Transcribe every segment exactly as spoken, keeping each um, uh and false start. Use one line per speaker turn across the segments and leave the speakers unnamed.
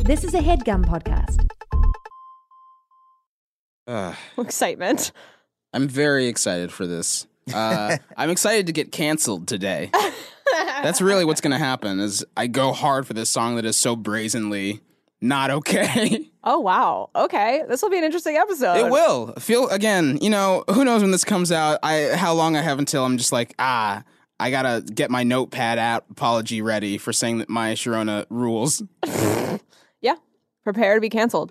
This is a HeadGum podcast.
Uh,
Excitement.
I'm very excited for this. Uh, I'm excited to get canceled today. That's really what's going to happen is I go hard for this song that is so brazenly not okay.
Oh, wow. Okay. This will be an interesting episode.
It will. Feel, again, you know, who knows when this comes out, I how long I have until I'm just like, ah, I got to get my notepad app apology ready for saying that my Sharona rules.
Yeah. Prepare to be canceled.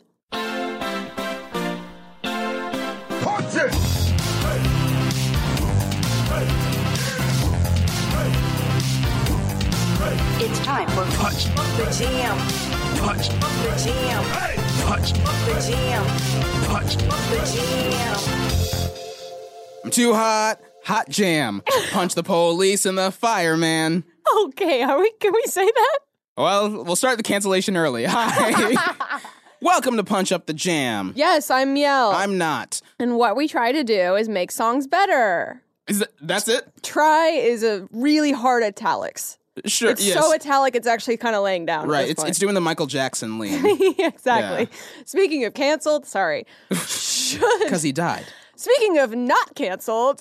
It's time for Punch the Jam. Punch the Jam. Punch the Jam. Punch the Jam.
I'm too hot. Hot jam. Punch the police and the fireman.
Okay. Are we? Can we say that?
Well, we'll start the cancellation early. Hi. Welcome to Punch Up the Jam.
Yes, I'm Miel.
I'm not.
And what we try to do is make songs better.
Is that, that's it?
Try is a really hard italics.
Sure.
It's
yes.
so italic, it's actually kind of laying down. at
Right.
this
It's
point.
it's doing the Michael Jackson lean
Exactly. Speaking of canceled, sorry. Should.
because he died.
Speaking of not canceled.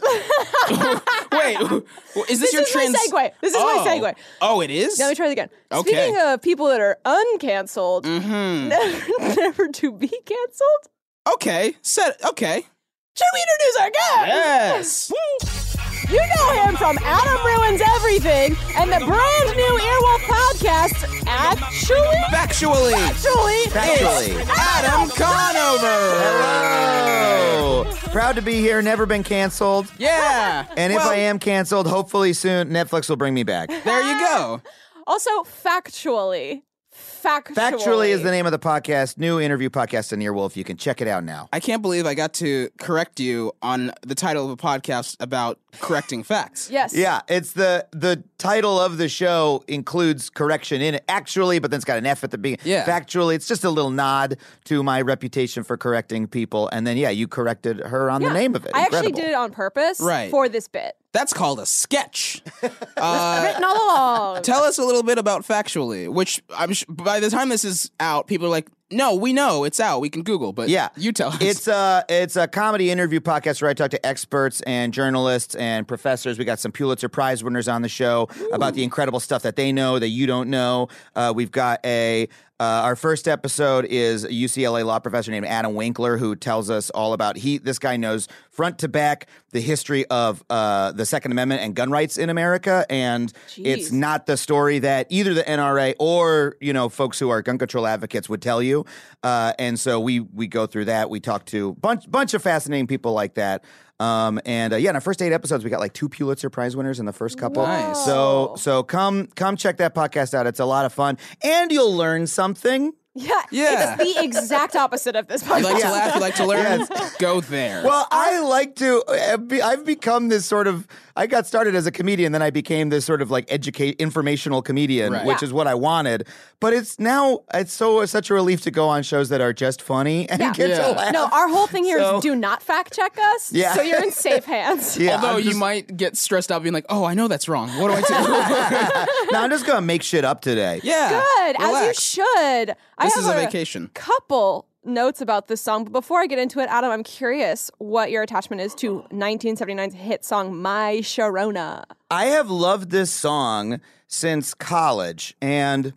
Wait, is this,
This
your
is
trans?
my segue. This is
oh.
my segue.
Oh, it is.
Let me try it again.
Okay.
Speaking of people that are uncanceled,
Mm-hmm.
never, never to be canceled,
Okay. Set. Okay.
should we introduce our guest?
Yes.
You know him from Adam Ruins Everything and the brand new Earwolf podcast, Actually,
Factually.
Actually,
Factually.
it's
Adam Conover.
Hello! Proud to be here, never been canceled.
Yeah.
And if
Well,
I am canceled, hopefully soon Netflix will bring me back.
there you go.
Also, factually. Factually.
Factually is the name of the podcast, new interview podcast on Earwolf. You can check it out now.
I can't believe I got to correct you on the title of a podcast about correcting facts.
Yes.
Yeah, it's the the title of the show includes correction in it, actually, but then it's got an F at the beginning.
Yeah.
Factually, it's just a little nod to my reputation for correcting people. And then, yeah, you corrected her on
Yeah.
the name of it.
I actually
Incredible.
did it on purpose
Right.
for this bit.
That's called a sketch. Uh,
Written all along.
Tell us a little bit about Factually, which I'm sh- by the time this is out, people are like, no, we know it's out. We can Google, but
Yeah,
you tell us.
It's a it's a comedy interview podcast where I talk to experts and journalists and professors. We got some Pulitzer Prize winners on the show about the incredible stuff that they know that you don't know. Uh, we've got a uh, our first episode is a U C L A law professor named Adam Winkler who tells us all about he. This guy knows front to back the history of uh, the Second Amendment and gun rights in America, and it's
Jeez.
not the story that either the N R A or you know folks who are gun control advocates would tell you. Uh, and so we we go through that. We talk to bunch bunch of fascinating people like that. Um, and uh, yeah, in our first eight episodes, we got like two Pulitzer Prize winners in the first couple.
Nice.
So so come come check that podcast out. It's a lot of fun, and you'll learn something.
Yeah.
Yeah.
It's the exact opposite of this podcast.
you like to laugh, you like to learn, go there.
Well, I like to. uh, be- I've become this sort of. I got started as a comedian, then I became this sort of like educate, informational comedian,
Right.
which
Yeah.
is what I wanted. But it's now it's so such a relief to go on shows that are just funny and
Yeah.
get
Yeah.
to laugh.
No, our whole thing here is
So-
do not fact check us.
Yeah.
So you're in safe hands.
Yeah,
Although
I'm
you
just-
might get stressed out being like, oh, I know that's wrong. What do I do?
No, I'm just gonna make shit up today.
yeah.
Good, as you
relax.
should. I
This
have
is a vacation.
couple notes about this song, but before I get into it, Adam, I'm curious what your attachment is to nineteen seventy-nine's hit song "My Sharona."
I have loved this song since college, and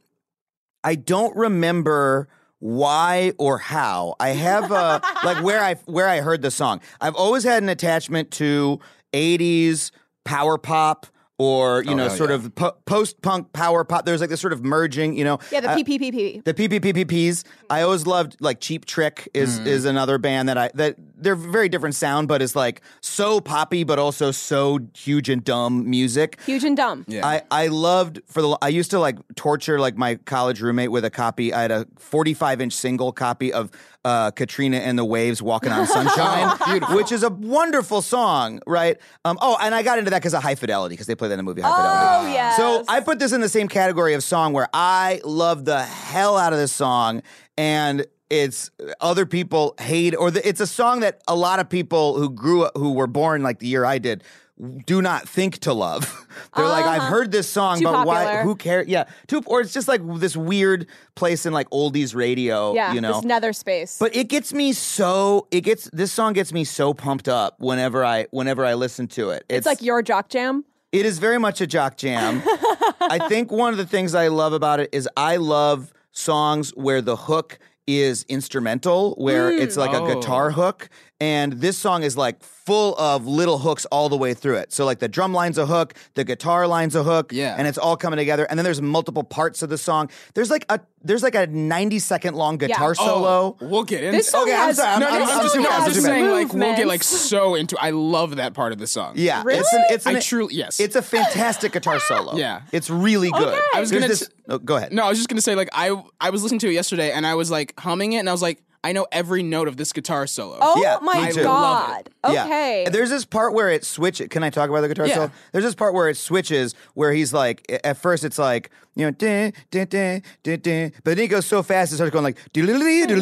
I don't remember why or how. I have uh, like where I where I heard the song. I've always had an attachment to eighties power pop. Or, you
Oh,
know,
hell
sort
yeah.
of po- post-punk power pop. There's like this sort of merging, you know.
Yeah, the
uh,
P P P P.
The P P P P Ps. I always loved like Cheap Trick is is another band that I that they're very different sound, but it's like so poppy, but also so huge and dumb music.
Huge and dumb.
Yeah.
I, I loved for the I used to like torture like my college roommate with a copy. I had a forty-five inch single copy of uh, Katrina and the Waves Walking on Sunshine, which is a wonderful song, right? Um, oh, and I got into that because of High Fidelity, because they play that in the movie High Fidelity.
Oh, yes.
So I put this in the same category of song where I love the hell out of this song, and it's other people hate, or the, it's a song that a lot of people who grew up, who were born like the year I did, do not think to love. They're like, I've heard this song,
Too
but why?
popular.
Who cares? Yeah, too, or it's just like this weird place in like oldies radio.
Yeah,
you know,
this nether space.
but it gets me so. It gets this song gets me so pumped up whenever I whenever I listen to it.
it's like your jock jam.
It is very much a jock jam. I think one of the things I love about it is I love songs where the hook is instrumental, where it's like
Oh.
a guitar hook. And this song is like full of little hooks all the way through it. So like the drum line's a hook, the guitar line's a hook,
Yeah.
and it's all coming together. And then there's multiple parts of the song. There's like a there's like a ninety second long guitar
Yeah.
solo.
Oh, we'll get into
This song
Okay, I'm
has,
sorry, I'm-
No, no,
I'm-
no,
I'm
I'm,
too
no,
bad,
I'm
I'm
just
too bad.
saying, like, we'll get like
Movements.
so into. I love that part of the song.
Yeah,
Really?
it's an it's an
I truly yes.
it's a fantastic guitar solo.
Yeah.
it's really good.
Okay.
I was
There's
gonna
this-
t-
oh, go ahead.
No, I was just gonna say like I I was listening to it yesterday and I was like humming it and I was like I know every note of this guitar solo.
Oh
Yeah,
my
me too.
god.
Yeah.
Okay.
And there's this part where it switches. Can I talk about the guitar
Yeah.
solo? There's this part where it switches where he's like, at first it's like, you know, dun, dun, dun, dun, dun, but then he goes so fast it starts going like, yeah,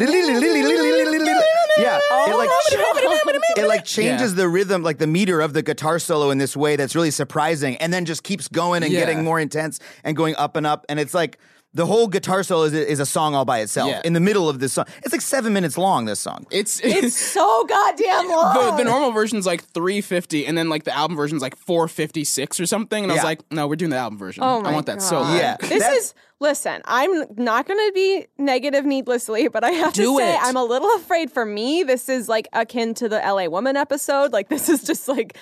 it like it like changes
Yeah.
the rhythm, like the meter of the guitar solo in this way that's really surprising, and then just keeps going and
Yeah.
getting more intense and going up and up, and it's like. The whole guitar solo is, is a song all by itself.
Yeah.
In the middle of this song, it's like seven minutes long. This song.
It's
it's so goddamn long.
the, the normal version's like three fifty and then like the album version's like four fifty-six or something and I was
Yeah.
like no we're doing the album version.
Oh my
I want that
God.
so bad.
Yeah.
This
That's-
is listen, I'm not going to be negative needlessly, but I have
Do
to say
it.
I'm a little afraid for me. This is like akin to the L A Woman episode. Like this is just like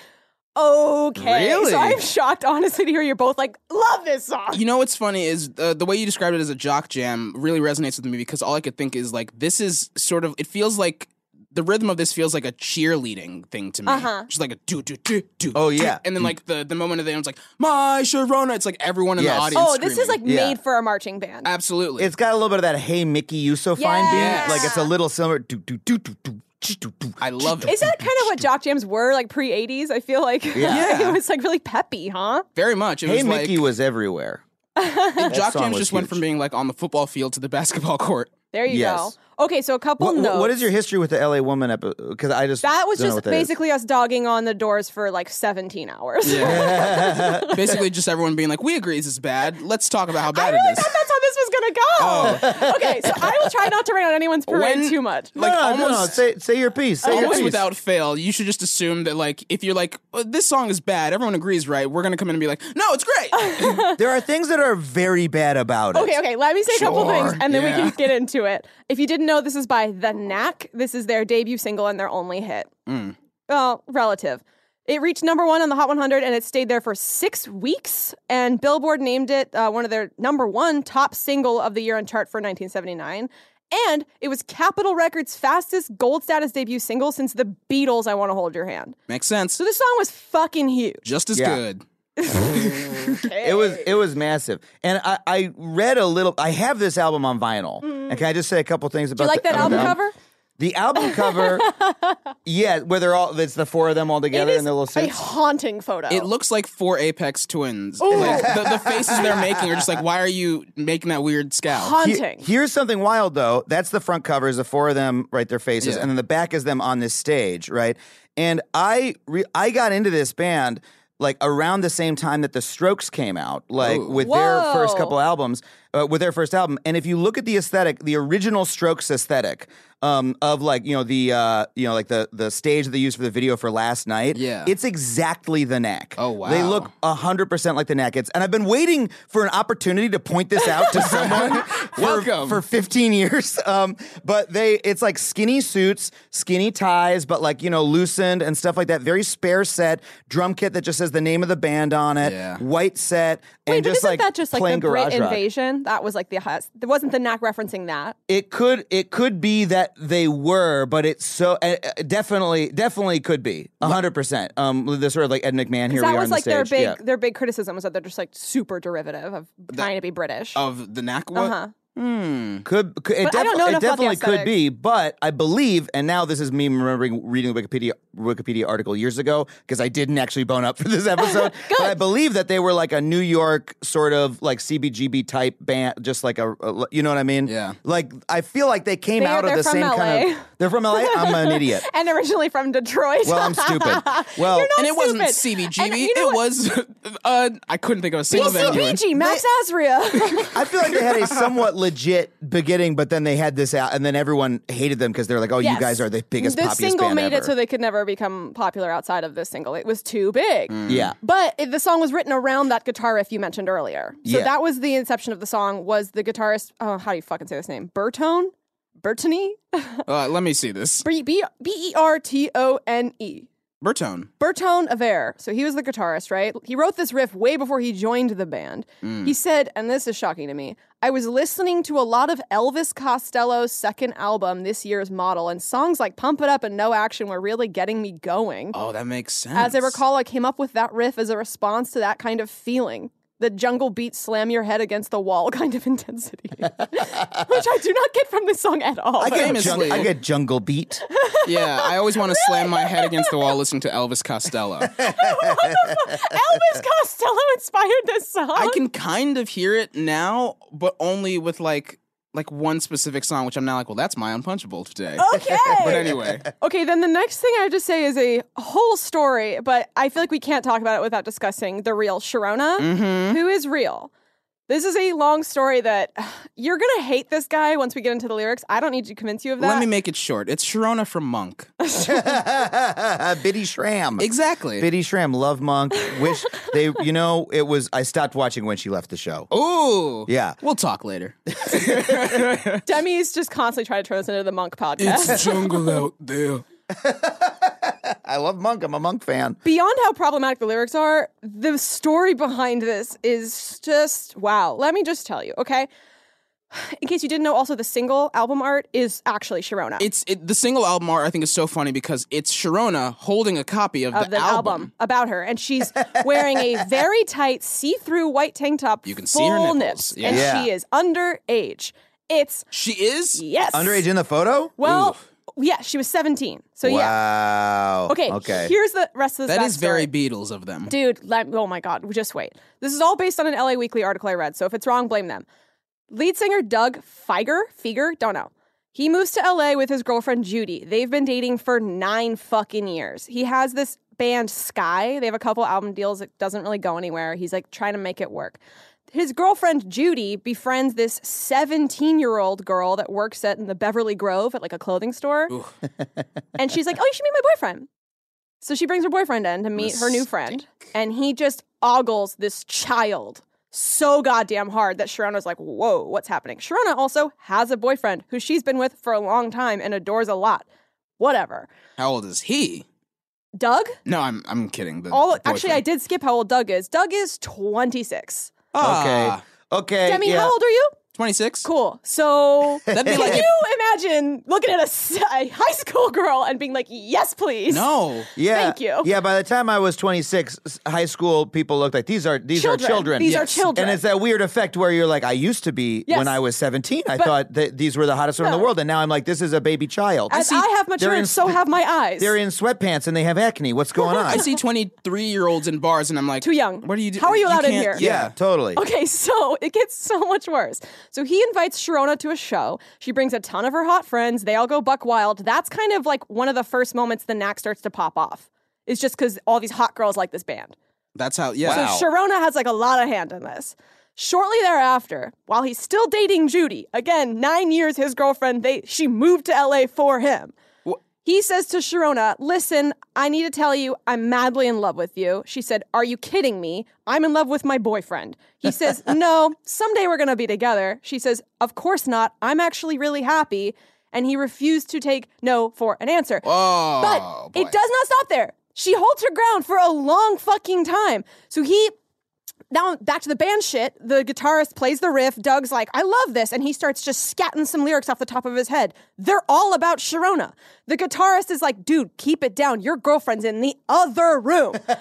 okay.
Really?
So I'm shocked honestly to hear you're both like love this song.
You know what's funny is uh, the way you described it as a jock jam really resonates with me because all I could think is like this is sort of it feels like the rhythm of this feels like a cheerleading thing to me.
Uh-huh.
Just like a do do do do.
Oh,
do.
yeah.
And then like the the moment of the end, it's like my Sharona. It's like everyone in
Yes.
the audience.
Oh, this is like
screaming.
Yeah.
made for a marching band.
Absolutely.
It's got a little bit of that "Hey Mickey, you so fine"
Yes.
beat. Like it's a little similar. Do, do, do, do, do, do, do.
I love it.
Is that kind of what jock jams were like pre eighties? I feel like
Yeah.
it was like really peppy, huh?
very much. It
Hey
was
Mickey
like
was everywhere.
jock
song
jams
was
just went
huge.
from being like on the football field to the basketball court.
There you
Yes.
go. Okay, so a couple
What,
notes.
what is your history with the L A Woman episode? Because I just
That was
don't know
just
what that is.
basically us dogging on the Doors for like seventeen hours.
Basically, just everyone being like, "We agree this is bad. Let's talk about how
I
bad
really
it is."
thought that's how this was gonna go. Okay, so I will try not to rain on anyone's parade
When-
too much.
No,
like,
no, no, no,
almost-
Say, say your piece. Say your
Almost
piece.
without fail, you should just assume that, like, if you're like, well, this song is bad, everyone agrees, right? We're gonna come in and be like, no, it's great.
There are things that are very bad about it.
Okay, okay, let me say a couple
Sure,
things and then
yeah.
we can get into it. If you didn't know, this is by The Knack. This is their debut single and their only hit.
Mm.
Well, relative. It reached number one on the Hot one hundred and it stayed there for six weeks. And Billboard named it uh, one of their number one top single of the year on chart for nineteen seventy-nine. And it was Capitol Records' fastest gold status debut single since the Beatles' I Want to Hold Your Hand.
Makes sense.
So this song was fucking huge.
Just as
Yeah.
good.
It was it was massive, and I, I read a little. I have this album on vinyl, and can I just say a couple things about?
Do you like
the,
that album
about-
cover?
The album cover, yeah, where they're all. It's the four of them all
It
together
is
in their little
a
suits.
haunting photo.
It looks like four Apex twins. Like, the, the faces they're making are just like, why are you making that weird scowl?
He-
haunting.
here's something wild though. That's the front cover is the four of them, right? Their faces,
Yeah.
and then the back is them on this stage, right? And I re- I got into this band like around the same time that the Strokes came out, like
Ooh.
with their
Whoa.
first couple albums, uh, with their first album. And if you look at the aesthetic, the original Strokes aesthetic um, of like you know the uh, you know like the the stage that they used for the video for Last Night,
Yeah.
it's exactly the Knack.
Oh, wow.
They look a hundred percent like the Knack. It's, and I've been waiting for an opportunity to point this out to someone for,
Welcome.
for fifteen years. Um, but they, it's like skinny suits, skinny ties, but like, you know, loosened and stuff like that. Very spare set, drum kit that just says the name of the band on it,
Yeah.
white set, and
Wait, but
just
isn't
like
that just like
plain
the Brit
garage rock.
invasion? That was like the highest. There wasn't the Knack referencing that.
It could, it could be that they were, but it's so uh, uh, definitely, definitely could be a hundred percent. Um, the sort of like Ed McMahon here.
That
we are
was
on
like
the
their
stage.
big
Yeah.
their big criticism was that they're just like super derivative of trying to be British.
Of the Knack what?
Uh-huh.
Hmm.
Could, could it,
But I don't
defi-
know
it
enough about the
definitely could
aesthetics.
be, but I believe, and now this is me remembering reading the Wikipedia Wikipedia article years ago because I didn't actually bone up for this episode. But I believe that they were like a New York sort of like C B G B type band, just like a, a you know what I mean?
Yeah.
Like I feel like they came
They are-
out of
they're
the
from
same
L A.
kind of. They're from L A. I'm an idiot.
And originally from Detroit.
Well, I'm stupid. Well,
You're not
And it wasn't
stupid.
C B G
And
B.
you know
It
what?
was, uh, I couldn't think of a single
B C
venue.
B G, Max Azria.
I feel like they had a somewhat legit beginning, but then they had this out, and then everyone hated them because they're like, "Oh,
Yes.
you guys are the biggest,
The
poppiest
single
band
made
ever."
it so they could never become popular outside of this single. It was too big.
yeah,
But it, the song was written around that guitar riff you mentioned earlier. So
Yeah.
that was the inception of the song. Was the guitarist? Oh, how do you fucking say this name? Bertone, Bertone,
Uh, let me see this.
B B B E R T O N E.
Bertone.
Bertone Aver. So he was the guitarist, right? He wrote this riff way before he joined the band.
Mm.
He said, and this is shocking to me, I was listening to a lot of Elvis Costello's second album, This Year's Model, and songs like Pump It Up and No Action were really getting me going.
Oh, that makes sense.
As I recall, I came up with that riff as a response to that kind of feeling. The jungle beat slam your head against the wall kind of intensity. Which I do not get from this song at all.
I get,
Famously.
jung- I get jungle beat.
Yeah, I always want to slam my head against the wall listening to Elvis Costello.
Elvis Costello inspired this song.
I can kind of hear it now, but only with like like one specific song, which I'm now like, well, that's my Unpunchable today.
Okay.
But anyway,
Okay, then the next thing I have to say is a whole story, but I feel like we can't talk about it without discussing the real Sharona,
Mm-hmm.
who is real. This is a long story that you're going to hate this guy once we get into the lyrics. I don't need to convince you of that.
let me make it short. It's Sharona from Monk.
Biddy Schramm.
Exactly.
Biddy Schramm, love Monk. Wish they, you know, it was. I stopped watching when she left the show.
Ooh.
Yeah.
We'll talk later.
Demi's just constantly trying to turn us into the Monk podcast.
jungle out there.
I love Monk. I'm a Monk fan.
Beyond how problematic the lyrics are, the story behind this is just wow. Let me just tell you, okay? In case you didn't know, also the single album art is actually Sharona.
It's it, the single album art. I think is so funny because it's Sharona holding a copy of,
of
the,
the album. about her, and she's wearing a very tight see-through white tank top.
You can see her
full
nipples.
nips,
Yeah.
and
Yeah.
she is underage. It's
She is.
yes,
Underage in the photo?
Well,
Oof.
yeah, she was seventeen. So yeah.
Wow.
Okay.
Okay.
Here's the rest of this.
That is very
backstory.
Beatles of them.
Dude, let, oh my God, just wait. This is all based on an L A Weekly article I read, so if it's wrong, blame them. Lead singer Doug Fieger, Fieger, don't know. He moves to L A with his girlfriend Judy. They've been dating for nine fucking years. He has this band Sky. They have a couple album deals. It doesn't really go anywhere. He's like trying to make it work. His girlfriend Judy befriends this seventeen-year-old girl that works at in the Beverly Grove at like a clothing store. And she's like, oh, you should meet my boyfriend. So she brings her boyfriend in to meet her new friend. And he just ogles this child so goddamn hard that Sharona's like, whoa, what's happening? Sharona also has a boyfriend who she's been with for a long time and adores a lot. Whatever.
How old is he?
Doug?
No, I'm I'm kidding. The
All actually, I
boyfriend.
did skip how old Doug is. Doug is twenty-six.
Ah,
Okay. Okay.
Demi,
yeah.
how old are you?
twenty-six.
Cool. So
That'd be
can
like if-
you imagine looking at a, s- a high school girl and being like, yes, please?
No.
Yeah.
Thank you.
Yeah, by the time I was twenty-six, s- high school people looked like these are these
Children.
are children.
These are
Yes.
children.
And it's that weird effect where you're like, I used to be
Yes.
when I was seventeen. I
But-
thought that these were the hottest women in the
No.
world, and now I'm like, this is a baby child.
As I, have
they're
matured,
in-
so have my eyes.
They're in sweatpants and they have acne. What's going on?
I see twenty-three-year-olds in bars, and I'm like,
Too young.
What do you do?
How are you allowed in
can't-
here?
yeah, totally.
Okay, so it gets so much worse. So he invites Sharona to a show. She brings a ton of her hot friends. They all go buck wild. That's kind of like one of the first moments the knack starts to pop off. It's just because all these hot girls like this band.
That's how. Yeah.
Wow.
So Sharona has like a lot of hand in this. Shortly thereafter, while he's still dating Judy, again, nine years his girlfriend, they she moved to L A for him. He says to Sharona, listen, I need to tell you, I'm madly in love with you. She said, are you kidding me? I'm in love with my boyfriend. He says, no, someday we're going to be together. She says, of course not. I'm actually really happy. And he refused to take no for an answer.
Oh,
But
boy.
it does not stop there. She holds her ground for a long fucking time. So he, now back to the band shit, the guitarist plays the riff. Doug's like, I love this. And he starts just scatting some lyrics off the top of his head. They're all about Sharona. The guitarist is like, dude, keep it down. Your girlfriend's in the other room. The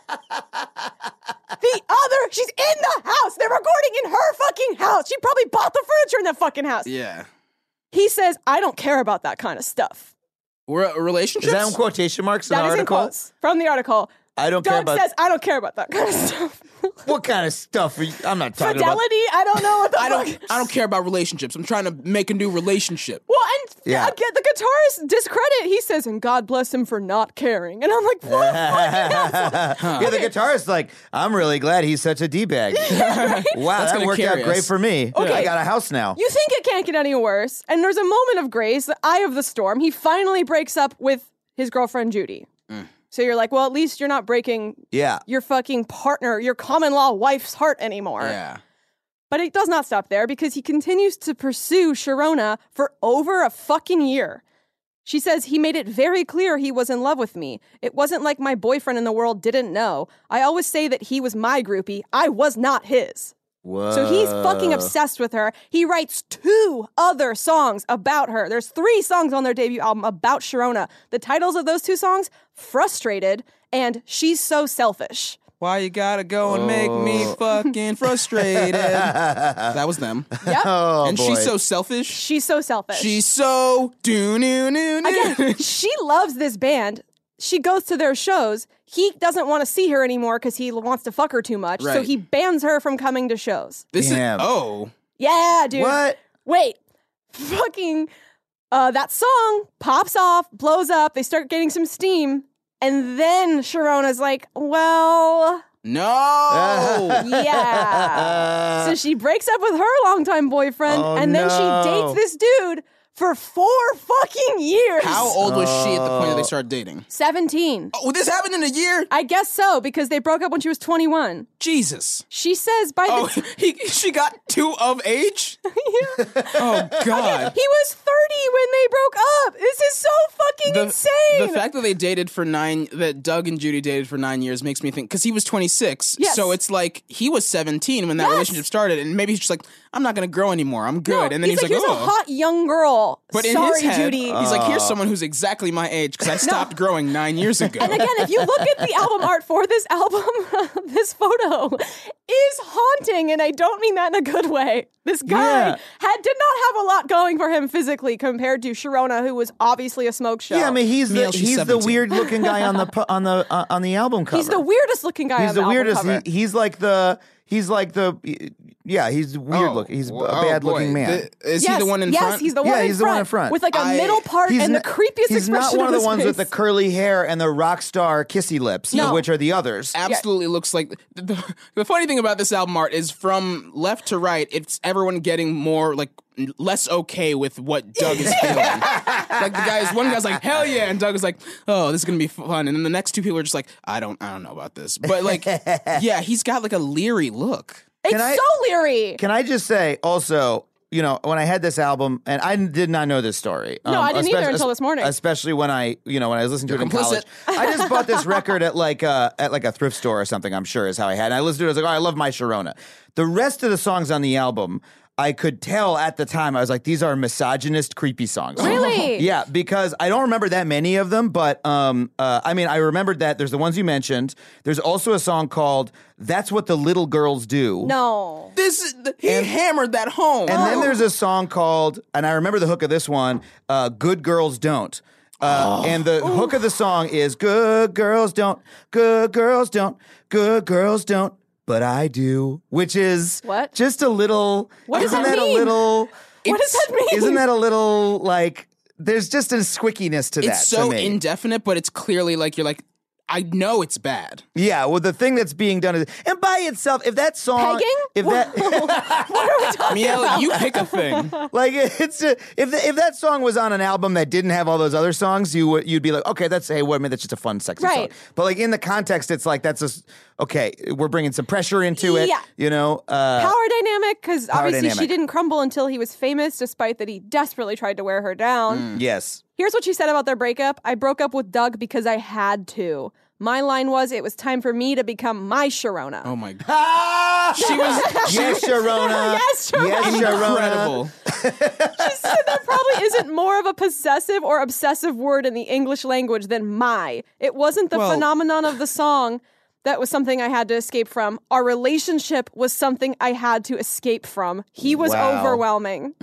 other, she's in the house. They're recording in her fucking house. She probably bought the furniture in that fucking house.
Yeah.
He says, I don't care about that kind of stuff.
We're uh, relationships.
Is that in quotation marks in
That
the
is in
article?
quotes from the article.
I don't care
Doug
about
says, I don't care about that kind of stuff.
what kind of stuff. Are you, I'm not talking
Fidelity? I don't know what the
I
fuck.
don't. I don't care about relationships. I'm trying to make a new relationship.
Well, and
Yeah.
again, the guitarist discredit. He says, and God bless him for not caring. And I'm like, what fucking hell?
about. Yeah, the guitarist's like, I'm really glad he's such a d-bag. Wow, that
gonna
worked
carry
out great
us.
for me.
Okay.
I got a house now.
You think it can't get any worse. And there's a moment of grace, the eye of the storm. He finally breaks up with his girlfriend, Judy.
Mm.
So you're like, well, at least you're not breaking
Yeah.
your fucking partner, your common law wife's heart anymore.
Yeah.
But it does not stop there because he continues to pursue Sharona for over a fucking year. She says he made it very clear he was in love with me. It wasn't like my boyfriend in the world didn't know. I always say that he was my groupie. I was not his.
Whoa.
So he's fucking obsessed with her. He writes two other songs about her. There's three songs on their debut album about Sharona. The titles of those two songs, Frustrated and She's So Selfish.
Why you gotta go and make me fucking frustrated? That was them.
Yep.
Oh,
and
boy.
she's so selfish.
She's so selfish.
She's so do no no no.
Again, she loves this band. She goes to their shows. He doesn't want to see her anymore because he wants to fuck her too much. So
Right.
he bans her from coming to shows.
This
Damn.
is oh.
Yeah, dude.
What?
Wait. Fucking uh, that song pops off, blows up. They start getting some steam. And then Sharona's like, well,
No.
yeah. So she breaks up with her longtime boyfriend.
Oh,
and then
no.
she dates this dude for four fucking years.
How old was she at the point that they started dating?
seventeen.
Oh, this happened in a year?
I guess so, because they broke up when she was twenty-one.
Jesus.
She says by
Oh,
the
he she got two of age? Oh God.
he was thirty when they broke up. This is so fucking insane.
The fact that they dated for nine, that Doug and Judy dated for nine years makes me think, because he was twenty-six.
Yes.
So it's like he was seventeen when that
Yes.
relationship started, and maybe he's just like, I'm not going to grow anymore. I'm good.
No,
and then he's,
like,
like,
here's
oh.
a hot young girl.
But in
Sorry,
his head,
Judy.
he's like, here's someone who's exactly my age because I stopped growing nine years ago.
And again, if you look at the album art for this album, this photo is haunting, and I don't mean that in a good way. This guy
Yeah.
had did not have a lot going for him physically compared to Sharona, who was obviously a smoke show.
Yeah, I mean he's
Neil,
the
she's
he's the
seventeen.
weird looking guy on the pu- on the uh, on the album cover.
he's the weirdest looking guy
He's
on
the
the,
weirdest.
album cover.
He, he's like the he's like the yeah. He's weird
Oh,
looking. He's a
oh,
bad
boy.
looking man.
The- is
yes,
he the one in
yes,
front?
he's the one
Yeah,
in
he's the
front.
one in front.
With like a
I-
middle part
He's
and
not,
the creepiest
he's not
expression
one of the
his
ones with the
face.
curly hair and the rock star kissy lips,
No.
which are the others.
Absolutely looks like the, the funny thing about this album art is from left to right, it's everyone getting more like less okay with what Doug is feeling. Like the guys, one guy's like, hell yeah, and Doug is like, oh, this is gonna be fun. And then the next two people are just like, I don't I don't know about this. But like, yeah, he's got like a leery look.
It's
Can I-
so leery.
Can I just say also, you know, when I had this album, and I did not know this story.
No, I didn't either
especially-
until this morning.
Especially when I, you know, when I was listening to
You're
it in college.
complicit.
I just bought this record at like a, at like a thrift store or something, I'm sure is how I had. And I listened to it, I was like, oh, I love My Sharona. The rest of the songs on the album, I could tell at the time, I was like, these are misogynist, creepy songs.
Really?
Yeah, because I don't remember that many of them, but um, uh, I mean, I remembered that there's the ones you mentioned. There's also a song called That's What the Little Girls Do.
No.
This is he hammered that home.
And then there's a song called, and I remember the hook of this one, uh, Good Girls Don't. Uh, And the hook of the song is Good Girls Don't, Good Girls Don't, Good Girls Don't, but I do, which is
What?
just a little,
What does
isn't
that
that a
mean?
little,
What does that mean?
isn't that a little like, there's just a squickiness to that
it's so
to me.
indefinite, but it's clearly like you're like, I know it's bad.
Yeah, well, the thing that's being done is, and by itself, if that song,
Pegging?
if that,
What are we talking
Miel,
about?
you pick a thing.
like it's a, if the, if that song was on an album that didn't have all those other songs, you would you'd be like, okay, that's hey, wait a minute, that's just a fun, sexy
Right.
song. But like in the context, it's like that's just okay. We're bringing some pressure into it.
Yeah.
You know, uh,
Power dynamic, because
Power
obviously she
dynamic.
didn't crumble until he was famous, despite that he desperately tried to wear her down.
yes.
Here's what she said about their breakup. I broke up with Doug because I had to. My line was, it was time for me to become my Sharona.
Oh my god.
Ah!
She was
Yes, Sharona.
Yes, Sharona.
Yes, Sharona.
incredible.
She said that probably isn't more of a possessive or obsessive word in the English language than my. It wasn't the
Well-
phenomenon of the song. That was something I had to escape from. Our relationship was something I had to escape from. He was
Wow.
overwhelming.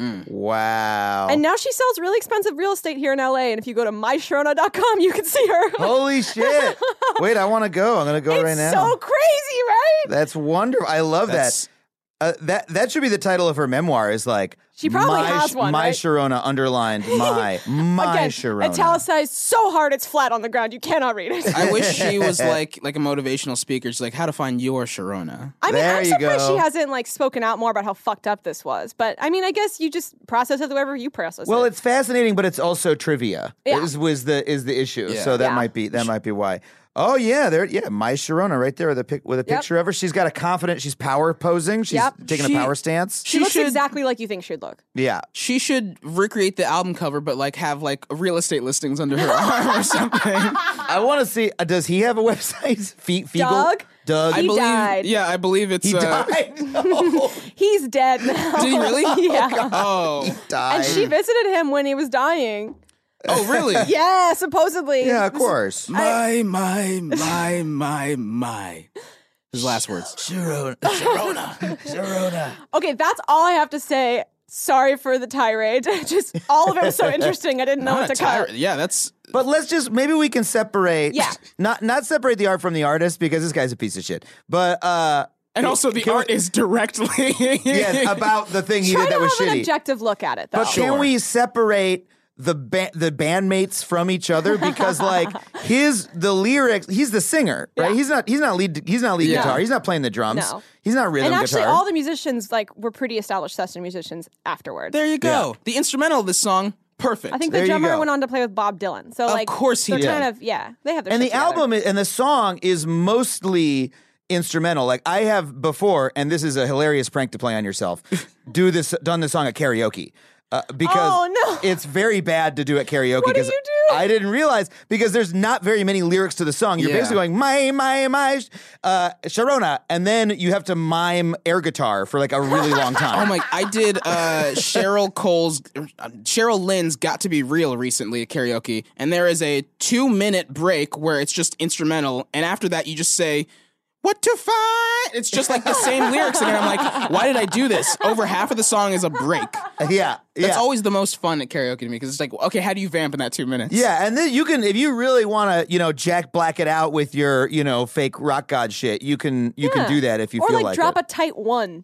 Wow.
And now she sells really expensive real estate here in L A. And if you go to my sharona dot com, you can see her.
Holy shit. Wait, I want to go. I'm going to go
it's
right now.
so crazy, right?
That's wonderful. I love
That's-
that. Uh, that that should be the title of her memoir. Is like
She probably
my,
has one,
My
right?
Sharona underlined my my
Again,
Sharona.
italicized so hard it's flat on the ground. You cannot read it.
I wish she was like like a motivational speaker. She's like, how to find your Sharona.
I mean,
There
I'm
you
surprised
go.
she hasn't like spoken out more about how fucked up this was. But I mean, I guess you just process it the way you process
Well,
it.
it's fascinating, but it's also trivia.
Yeah.
Is was the is the issue.
Yeah.
So that
Yeah.
might be that might be why. Oh yeah, there yeah, my Sharona right there with a pic with a
Yep.
picture of her. She's got a confident. She's power posing. She's
Yep.
taking
She-
a power stance.
she,
she
looks
should-
exactly like you think she'd look.
Yeah.
She should recreate the album cover, but like have like real estate listings under her arm or something.
I want to see. Uh, does he have a website? Fe- Fiegel?
Doug?
Doug.
I
He
believe,
died.
yeah, I believe it's.
he
uh,
died. No.
He's dead now.
Did he really?
Yeah.
Oh,
died.
And she visited him when he was dying.
oh, really?
Yeah, supposedly.
Yeah, of course.
My, my, my, my, my. His last words.
Sharona. Sharona. Sharona.
Okay, that's all I have to say. Sorry for the tirade. Just all of it was so interesting. I didn't know
Not
what
a
to cut.
tyrant. Yeah, that's.
But let's just maybe we can separate.
Yeah.
Not not separate the art from the artist because this guy's a piece of shit. But uh
And also, the
can
art
we-
is directly.
yes, about the thing he
Try
did
to
that was
have an
shitty.
objective look at it, though.
But
Sure.
can we separate the ba- the bandmates from each other because like his the lyrics he's the singer right
Yeah.
he's not he's not lead he's not lead
Yeah.
guitar he's not playing the drums
No.
he's not rhythm
and actually,
guitar
all the musicians like were pretty established session musicians afterwards.
There you go. The instrumental of this song, perfect.
I think
There
the
you
drummer
go.
went on to play with Bob Dylan. So, like,
course he
they're
did.
kind of yeah, they have their
and
shit
the
together.
album i- and the song is mostly instrumental. Like I have before, and this is a hilarious prank to play on yourself. do this, done this song at karaoke. Uh, because
Oh, no.
it's very bad to do at karaoke.
What do
because
you do?
I didn't realize because there's not very many lyrics to the song. You're
Yeah.
basically going my my my uh, Sharona, and then you have to mime air guitar for like a really long time.
Oh my! I did uh, Cheryl Cole's, uh, Cheryl Lynn's "Got to Be Real" recently at karaoke, and there is a two-minute break where it's just instrumental, and after that you just say, "What to find?" It's just like the same lyrics again. I'm like, why did I do this? Over half of the song is a break.
yeah, yeah.
That's always the most fun at karaoke to me because it's like, okay, how do you vamp in that two minutes?
Yeah, and then you can, if you really want to, you know, Jack Black it out with your, you know, fake rock god shit. You can, you
Yeah.
can do that if you
or
feel
like,
like
drop
it.
a tight one.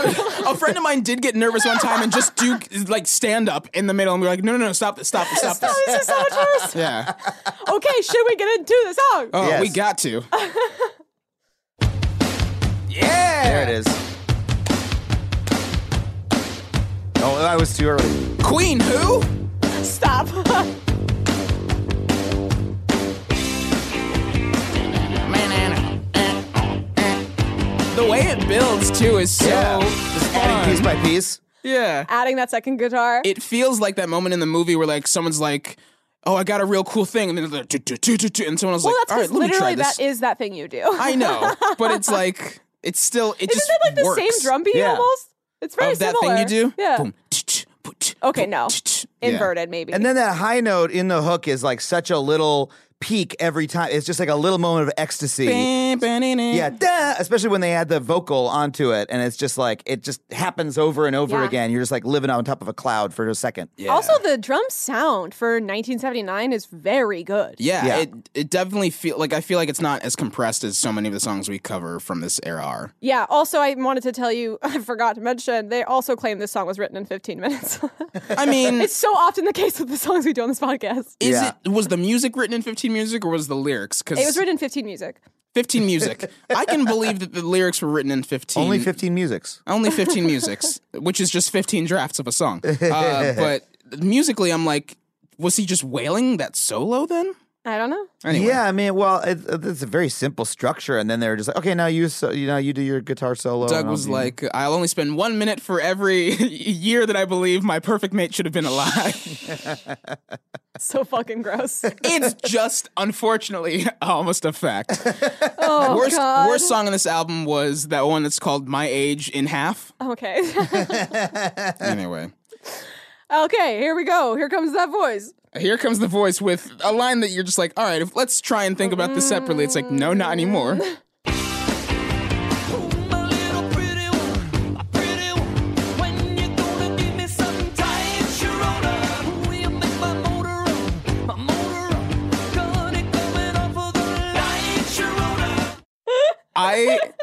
A friend of mine did get nervous one time and just do like stand up in the middle, and we were like, no, no, no, stop this, stop this, stop this.
This is so much worse.
Yeah.
Okay, should we get into the song?
Oh,
Yes.
we got to. Yeah.
There it is. Oh, I was too early.
Queen who?
Stop.
The way it builds too is so
Yeah. Just adding
fun.
piece by piece.
Yeah.
Adding that second guitar.
It feels like that moment in the movie where like someone's like, "Oh, I got a real cool thing," and then they're like, "Do, do, do, do, do," and someone was
well,
like,
that's
"All right,
because
let me try
literally
this."
that is that thing you do.
I know, but it's like it's still it
Isn't
just
it like the
works.
same drum beat
Yeah.
almost? It's very
Of that
similar.
thing you do.
Yeah.
Boom, tch, boom, tch,
Okay,
boom,
no.
tch, tch. Yeah.
Inverted, maybe.
And then that high note in the hook is like such a little peak every time. It's just like a little moment of ecstasy.
Bam, bam, bam, bam.
Yeah, duh, especially when they add the vocal onto it, and it's just like it just happens over and over
Yeah.
again. You're just like living on top of a cloud for a second.
Yeah.
Also, the drum sound for nineteen seventy-nine is very good.
Yeah,
Yeah.
it it definitely feel like I feel like it's not as compressed as so many of the songs we cover from this era are.
Yeah, also, I wanted to tell you, I forgot to mention, they also claim this song was written in fifteen minutes.
I mean,
It's so often the case with the songs we do on this podcast.
is
Yeah.
it was the music written in fifteen music or was the lyrics? Because
It was written in fifteen music.
fifteen music. I can believe that the lyrics were written in fifteen.
Only fifteen musics.
Only fifteen musics, which is just fifteen drafts of a song. Uh, but musically, I'm like, was he just wailing that solo then?
I don't know.
Anyway.
Yeah, I mean, well, it, it's a very simple structure, and then they're just like, okay, now you, so, you know, you do your guitar solo.
Doug
and I'll
was
do-
like, I'll only spend one minute for every year that I believe my perfect mate should have been alive.
So fucking gross.
It's just, unfortunately, almost a fact.
Oh,
worst,
God.
worst song on this album was that one that's called My Age in Half.
Okay.
Anyway,
Okay, here we go. Here comes that voice.
here comes the voice with a line that you're just like, all right, if, let's try and think about this separately. It's like, no, not anymore.
Push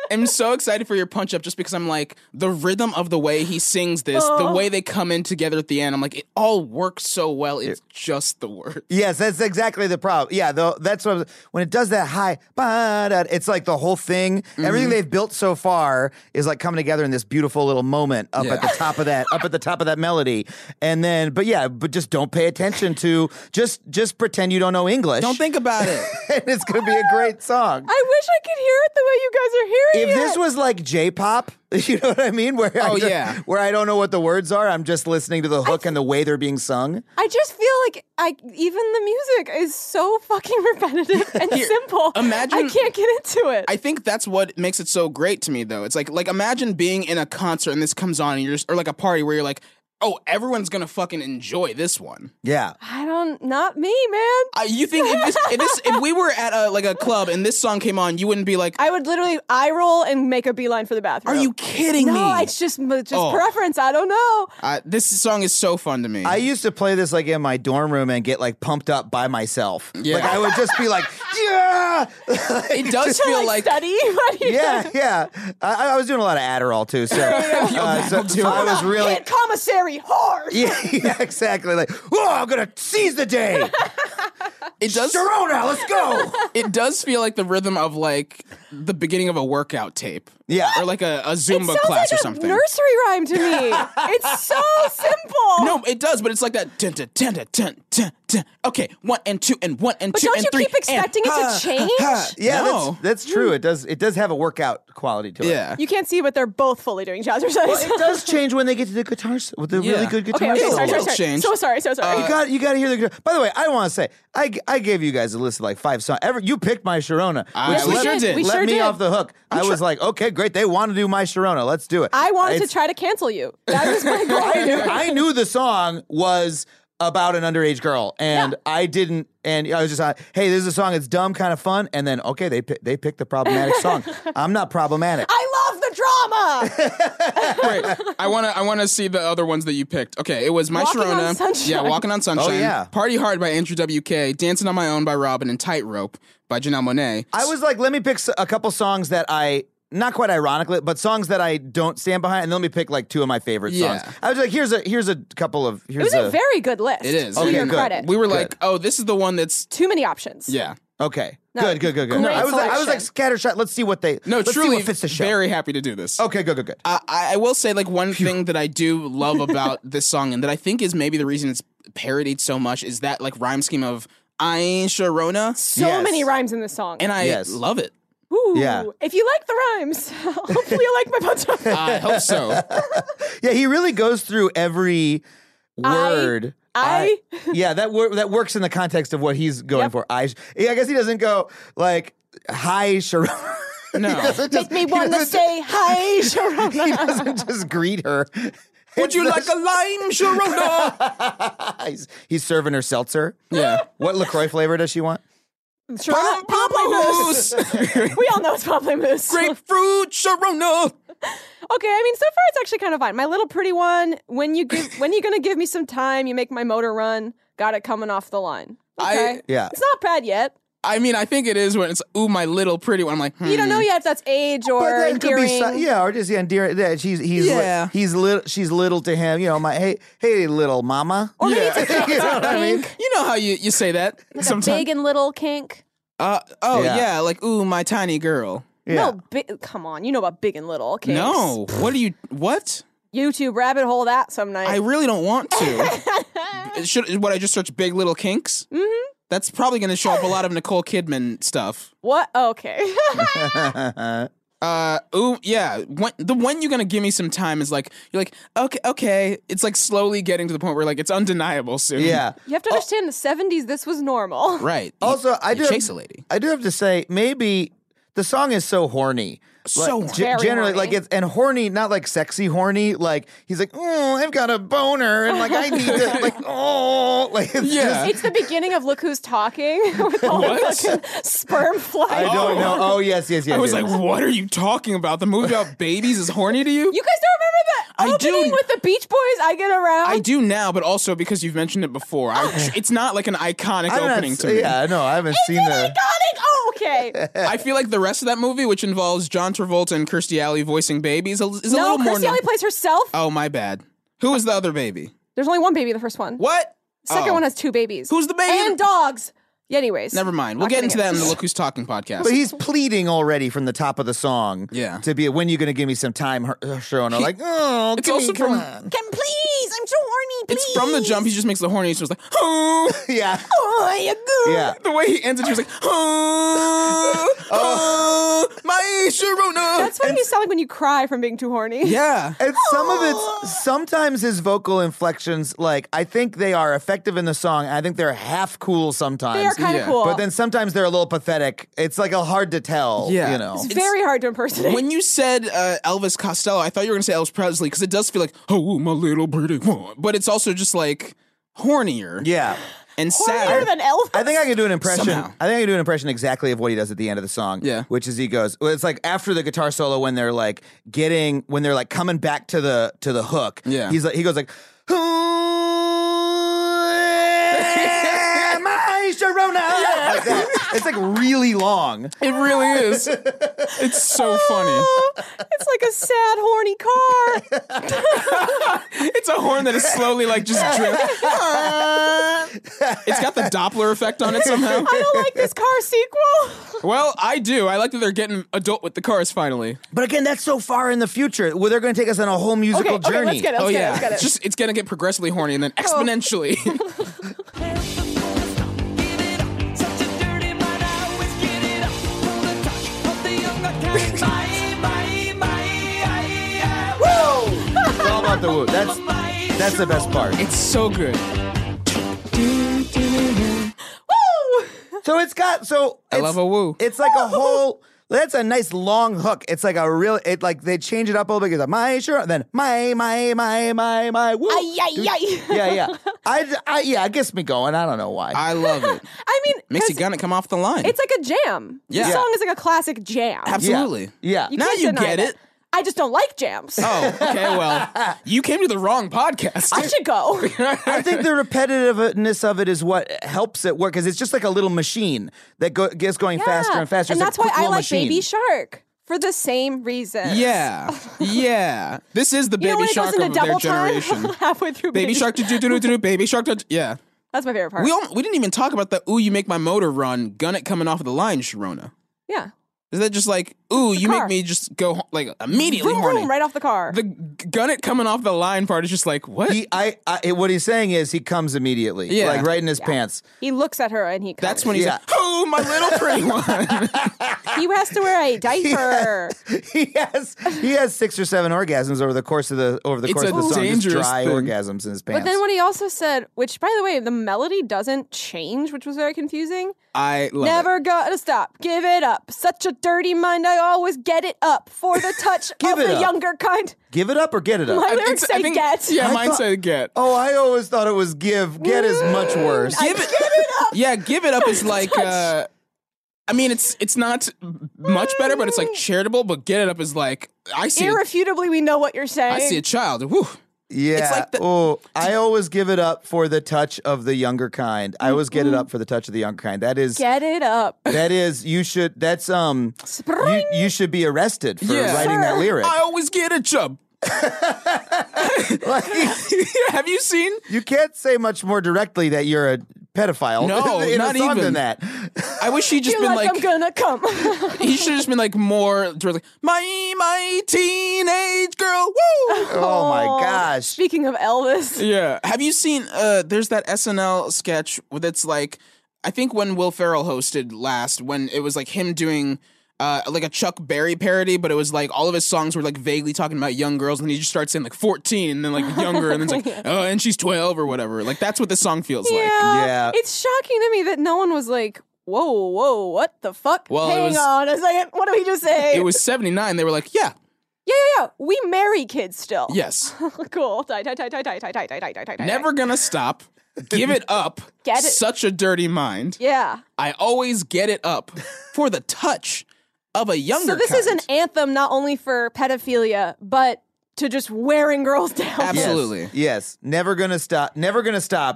am so excited for your punch up just because I'm like, the rhythm of the way he sings this, oh. the way they come in together at the end, I'm like, it all works so well. It's just the words.
Yes, that's exactly the problem. Yeah, though that's what when it does that high, it's like the whole thing. Mm-hmm. Everything they've built so far is like coming together in this beautiful little moment up yeah. at the top of that, up at the top of that melody. And then, but yeah, but just don't pay attention to, just just pretend you don't know English.
Don't think about it.
And it's going to be a great song.
I wish I could hear it the way you guys are hearing
if
it.
If this was like J-pop, you know what I mean? Where
oh,
I
yeah.
Where I don't know what the words are. I'm just listening to the hook th- and the way they're being sung.
I just feel like I even the music is so fucking repetitive and Here, simple.
Imagine,
I can't get into it.
I think that's what makes it so great to me, though. It's like, like imagine being in a concert and this comes on and you're just, or like a party where you're like, oh, everyone's gonna fucking enjoy this one.
Yeah.
I don't, not me, man.
Uh, you think if, this, if, this, if we were at a, like a club and this song came on, you wouldn't be like...
I would literally eye roll and make a beeline for the bathroom.
Are you kidding
no,
me?
No, it's just, just oh. preference. I don't know.
Uh, this song is so fun to me.
I used to play this like in my dorm room and get like pumped up by myself. Yeah. Like I would just be like, yeah!
It does feel like...
like study?
Yeah, yeah. I, I was doing a lot of Adderall too, so, uh, so, so I was really...
Hit commissary hard!
Yeah. Yeah, exactly. Like, oh, I'm gonna seize the day.
It does.
Sharona, let's go.
It does feel like the rhythm of like the beginning of a workout tape.
Yeah,
or like a, a Zumba
it
class
like
or
a
something.
Nursery rhyme to me. It's so simple.
No, it does, but it's like that. Dun, dun, dun, dun, dun, dun, dun. Okay, one and two and one and
but
two
don't
and
you
three.
keep expecting
and,
it
ha,
to change?
Ha, ha.
Yeah,
no.
that's, that's true. It does. It does have a workout quality to it.
Yeah,
you can't see, but they're both fully doing jazzercise.
Well, it does change when they get to the guitar with the
yeah.
really good guitar.
Okay, okay, sorry, sorry,
sorry.
sorry. So sorry, so sorry.
Uh, you got you got to hear the guitar. By the way, I want to say I, I gave you guys a list of like five songs. Ever you picked My Sharona.
I
we
sure
did. We
let
sure
me
did.
off the hook. I was like, okay, great. They want to do My Sharona. Let's do it.
I wanted
it's,
to try to cancel you. That was my goal.
I, knew, I knew the song was about an underage girl, and yeah. I didn't. And I was just like, hey, this is a song. It's dumb, kind of fun. And then, okay, they they picked the problematic song. I'm not problematic.
I love the drama.
Wait, I want to I want to see the other ones that you picked. Okay, it was My
Walking
Sharona.
on Sunshine.
Yeah, Walking on Sunshine.
Oh, yeah.
Party Hard by Andrew W K. Dancing on My Own by Robin, and Tightrope by Janelle Monáe.
I was like, let me pick a couple songs that I... Not quite ironically, but songs that I don't stand behind, and then let me pick like two of my favorite
yeah.
songs. I was like, here's a here's a couple of here's
It was a,
a
very good list.
It is.
To
Okay,
your
good.
credit.
We were
Good.
like, oh, this is the one that's
Too many options.
yeah.
Okay.
No,
good, good, good, good.
great
I was like, I was like
selection.
scattershot. Let's see what they
No,
let's
truly
see what fits the show.
Very happy to do this.
Okay, good, good, good.
I, I will say like one thing that I do love about this song, and that I think is maybe the reason it's parodied so much, is that like rhyme scheme of I Sharona.
So
Yes.
many rhymes in this song.
And I
Yes.
love it.
Ooh,
Yeah.
If you like the rhymes, hopefully you like my punch up.
I hope so.
Yeah, he really goes through every word.
I-
yeah, that wor- that works in the context of what he's going
Yep.
for. I yeah, I guess he doesn't go like hi Sharona.
No.
He doesn't
Make
just-
me
he
want to
doesn't
say hi, Sharona.
He doesn't just greet her.
Would you like a lime Sharona?
he's, he's serving her seltzer.
Yeah.
What LaCroix flavor does she want?
Sharona, pamplemousse. We all know it's pamplemousse.
Grapefruit Sharona.
Okay, I mean, so far it's actually kind of fine. My little pretty one. When you give, when you gonna give me some time? You make my motor run. Got it coming off the line. Okay,
I-
Yeah.
it's not bad yet.
I mean, I think it is when it's ooh my little pretty one. I'm like, hmm.
You don't know yet if that's age or
But that could be
endearing.
so- yeah, or just yeah, endearing. Yeah, she's he's li-
Yeah.
he's little. She's little to him. You know, my hey hey little mama.
Or maybe
Yeah.
it's a,
You know what I mean?
You know how you, you say that
like a
sometimes.
big and little kink.
Uh, oh
Yeah.
yeah. like ooh my tiny girl.
Yeah.
No, bi- come on. You know about big and little kinks.
No, what do you what?
YouTube rabbit hole that some night.
I really don't want to. Should what I just search big little kinks? Mm-hmm. That's probably going to show up a lot of Nicole Kidman stuff.
What? Okay.
Uh, ooh, yeah. When, the when you're gonna give me some time is like you're like okay, okay. It's like slowly getting to the point where like it's undeniable soon.
Yeah.
You have to understand, in the seventies, this was normal.
right.
Also,
You-
I
you
do
chase
have,
a lady.
I do have to say, maybe the song is so horny.
So
Like,
horny.
ge-
Very
generally,
horny.
like it's and horny, not like sexy horny. Like he's like, oh, I've got a boner, and like I need to, like, oh, like it's
Yeah.
just.
It's the beginning of Look Who's Talking with all
What?
the fucking sperm flight.
I don't know. Oh yes, yes, yes.
I was
yes.
like, what are you talking about? The movie about babies is horny to you?
You guys don't remember that
I do.
opening with the Beach Boys? I Get Around.
I do now, but also because you've mentioned it before. I, it's not like an iconic
I'm not
opening
s-
to me.
Yeah, no, I haven't
It's
seen
an
the.
iconic. Oh, Okay.
I feel like the rest of that movie, which involves John Travolta and Kirstie Alley voicing babies, is a
No,
little more.
Kirstie Alley plays herself.
Oh, my bad. Who is the other baby?
There's only one baby in the first one.
What?
The second
Oh.
one has two babies.
Who's the baby?
And dogs. Yeah, anyways.
Never mind. We'll
Not
get
gonna
into
get-
that in the Look Who's Talking podcast.
But he's pleading already from the top of the song.
Yeah.
To be, when you going to give me some time, her- her showing her like, oh,
It's
give
also
me, come
from-
on.
Come, please. I'm so horny. Please.
It's from the jump. He just makes the horny. So it's like, oh.
Yeah.
Oh, you go.
Yeah.
The way he ends it, he was like, oh, oh, my Sharona.
That's what you sound like when you cry from being too horny.
Yeah.
And some of it's, sometimes his vocal inflections, like, I think they are effective in the song. I think they're half cool sometimes.
They are kind of
Yeah.
cool.
But then sometimes they're a little pathetic. It's like a hard to tell,
Yeah.
you know.
it's very hard to impersonate.
When you said uh, Elvis Costello, I thought you were going to say Elvis Presley because it does feel like, oh, my little pretty one. But it's also just like hornier
Yeah.
and
Hornier
sadder.
than Elvis.
I think I can do an impression.
Somehow.
I think I can do an impression exactly of what he does at the end of the song.
Yeah.
Which is he goes, well, it's like after the guitar solo when they're like getting, when they're like coming back to the to the hook.
Yeah.
He's like, he goes like, "Who am I, Sharona?" Like that. It's like really long.
It really is. It's so funny.
Oh, it's like a sad, horny car.
It's a horn that is slowly like just drifting. It's got the Doppler effect on it somehow.
I don't like this car sequel.
Well, I do. I like that they're getting adult with the cars finally.
But again, that's so far in the future. Well, they're going to take us on a whole musical
Okay, okay,
journey.
let's get it. Let's
Oh
get it.
yeah,
Let's get it.
it's just it's gonna get progressively horny and then exponentially.
It's all about the woo. That's that's the best part.
It's so good.
Woo!
So it's got so
I
it's,
love a woo.
It's like a whole. That's a nice long hook. It's like a real. It like they change it up a little bit. It's like my sure, then my my my my my woo.
Ay, ay, ay.
Yeah, yeah. I, I yeah. It gets me going. I don't know why.
I love it.
I mean,
Makes you
'cause
gonna come off the line.
it's like a jam.
Yeah.
The song is like a classic jam.
Absolutely.
Yeah.
You
Now
can't
you
deny
get
that.
it.
I just don't like jams.
Oh, okay. Well, you came to the wrong podcast.
I should go.
I think the repetitiveness of it is what helps it work because it's just like a little machine that go, gets going faster and faster.
And
It's
that's
a
why
quick
I
little
like
machine.
Baby Shark for the same reason.
Yeah, yeah. This is the
You know
Baby
when it
Shark
goes into
of their
double time
generation.
halfway through
Baby Shark, do do do do do. Baby Shark, do, yeah.
That's my favorite part.
We all, we didn't even talk about the "Ooh, you make my motor run" gun it coming off of the line, Sharona.
yeah.
Is that just like "Ooh, you
car.
make me just go ho- like immediately
Vroom,
horny"?
vroom, right off the car.
The g- gun it coming off the line part is just like what?
He, I, I, what he's saying is he comes immediately,
Yeah.
like right in his pants.
He looks at her and he comes.
That's when he's
Yeah.
like, "Oh, my little pretty one."
he has to wear a diaper.
he has he has six or seven orgasms over the course of the over the
It's
course
a
of the song. Just
dangerous
dry
thing.
orgasms in his pants.
But then what he also said, which by the way, the melody doesn't change, which was very confusing.
I love
Never
it.
gotta stop. Give it up. Such a dirty mind. I always get it up for the touch
Give
of
it
the
up.
younger kind.
Give it up or get it up.
My
I-
lyrics
it's- I
say
think-
get.
Yeah,
I
mine
thought-
say get.
Oh, I always thought it was give. Get is much worse.
Give it, yeah, give it up is like. uh I mean, it's it's not much better, but it's like charitable. But get it up is like I see. A,
Irrefutably, we know what you're saying.
I see a child. Whew.
Yeah.
like the-
oh, I always give it up for the touch of the younger kind. I always get it up for the touch of the younger kind. That is
Get it up.
that is you should that's um you,
Spring.
you should be arrested for
Yeah.
writing that
Sir.
lyric.
I always get a chub.
Like,
Have you seen?
you can't say much more directly that you're a pedophile
No,
in
not
a song
even.
than that.
I wish he'd just
Feel
been
like,
like.
I'm gonna come.
He should have just been like more towards like my my teenage girl. Woo.
Oh my
Aw.
gosh.
Speaking of Elvis,
Yeah. Have you seen? Uh, there's that S N L sketch that's like, I think when Will Ferrell hosted last, when it was like him doing. Uh, like a Chuck Berry parody, but it was like all of his songs were like vaguely talking about young girls, and he just starts saying like fourteen, and then like younger, and then it's like, oh, and she's twelve or whatever. Like that's what this song feels like.
yeah,
Yeah.
it's shocking to me that no one was like, "Whoa, whoa, what the fuck?"
Well, it
Hang
was-
on a second. What did he just say?
It was seventy-nine. They were like, yeah,
yeah, yeah, yeah. We marry kids still.
yes,
cool. Die, die, die, die, die, die, die, die, die, die, die, die.
never gonna stop. Give it up.
Get it.
Such a dirty mind.
Yeah.
I always get it up for the touch of a younger
So this is an
kind.
anthem not only for pedophilia, but to just wearing girls down.
Absolutely.
Yes. Yes. Never gonna stop. Never gonna stop.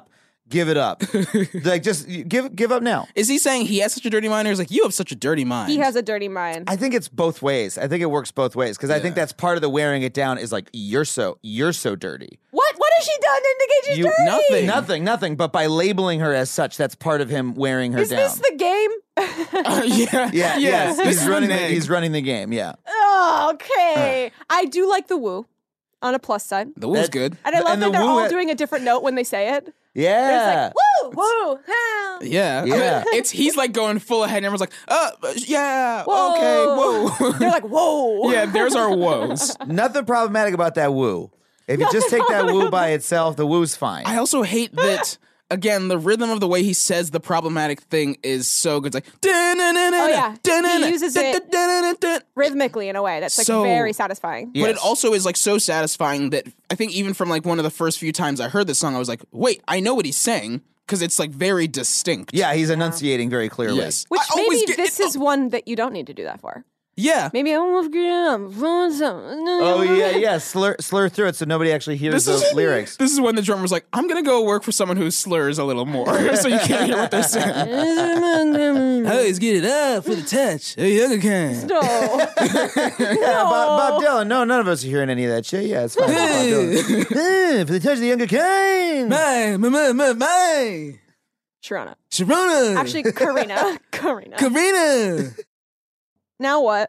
give it up. Like, just give give up now.
Is he saying he has such a dirty mind, or is like you have such a dirty mind?
He has a dirty mind.
I think it's both ways. I think it works both ways because I think
Yeah.
that's part of the wearing it down is like you're so you're so dirty.
What? What has she done to indicate she's
You-
dirty?
nothing.
Nothing, nothing. But by labeling her as such, that's part of him wearing her
Is
down.
this the game?
Uh, yeah,
yeah, yes.
This
He's
is
running. The,
Meg.
he's running the game. Yeah.
Oh, okay. I do like the woo on a plus side.
The woo's
That-
good.
And I love
And
that
the
they're
woo
all
ha-
doing a different note when they say it.
Yeah.
It's like, woo, woo, ha.
Yeah,
Yeah.
It's he's like going full ahead, and everyone's like, uh, yeah,
Whoa.
okay, whoa.
They're like, whoa.
Yeah, there's our woes.
Nothing problematic about that woo. If you just take that woo by itself, the woo's fine.
I also hate that. Again, the rhythm of the way he says the problematic thing is so good. It's like, oh
yeah. He uses it Rhythmically in a way that's like
So-
very satisfying.
Yes.
But it also is like so satisfying that I think even from like one of the first few times I heard this song, I was like, wait, I know what he's saying because it's like very distinct.
Yeah, he's enunciating very clearly.
Yes.
Which
I always
maybe
get-
this
it-
is one that you don't need to do that for.
Yeah.
Maybe I almost get up.
Oh yeah, yeah. Slur slur through it so nobody actually hears
This
the
is-
lyrics.
This is when the drummer's like, I'm going to go work for someone who slurs a little more so you can't hear what they're saying. Always get it up for the touch. A younger kind.
No.
Yeah, Bob, Bob Dylan. No, none of us are hearing any of that shit. Yeah, it's fine. Bob Dylan. Eh, for the touch of the younger kind.
My, my, my, my, my.
Sharona.
Sharona.
Actually, Karina. Karina.
Karina.
Now what?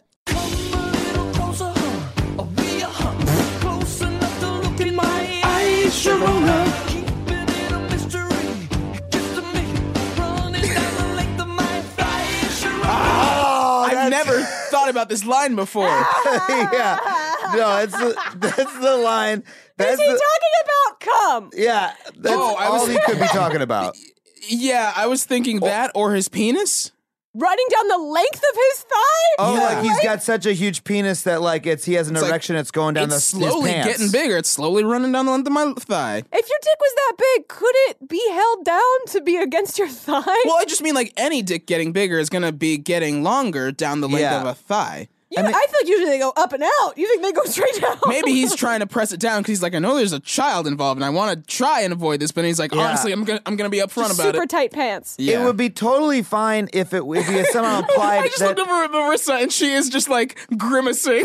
Oh,
I've never thought about this line before.
yeah. No, that's the, that's the line. That's
Is he
the,
talking about cum?
yeah, that's
Oh, I was-
all he could be talking about.
Yeah, I was thinking that or his penis.
Running down the length of his thigh?
Oh,
Yeah.
like he's got such a huge penis that like it's he has an
It's like-
erection. It's going down
It's
the his
slowly
pants.
getting bigger. It's slowly running down the length of my thigh.
If your dick was that big, could it be held down to be against your thigh?
Well, I just mean like any dick getting bigger is going to be getting longer down the length
Yeah.
of a thigh.
You, I, feel like usually they go up and out. You think they go straight down?
Maybe he's trying to press it down because he's like, I know there's a child involved, and I want to try and avoid this. But he's like,
Yeah.
honestly, I'm gonna, I'm gonna be upfront
Just
about
super
it.
tight pants.
Yeah.
It would be totally fine if it if he had somehow implied
I just
that
looked over at Marissa, and she is just like grimacing.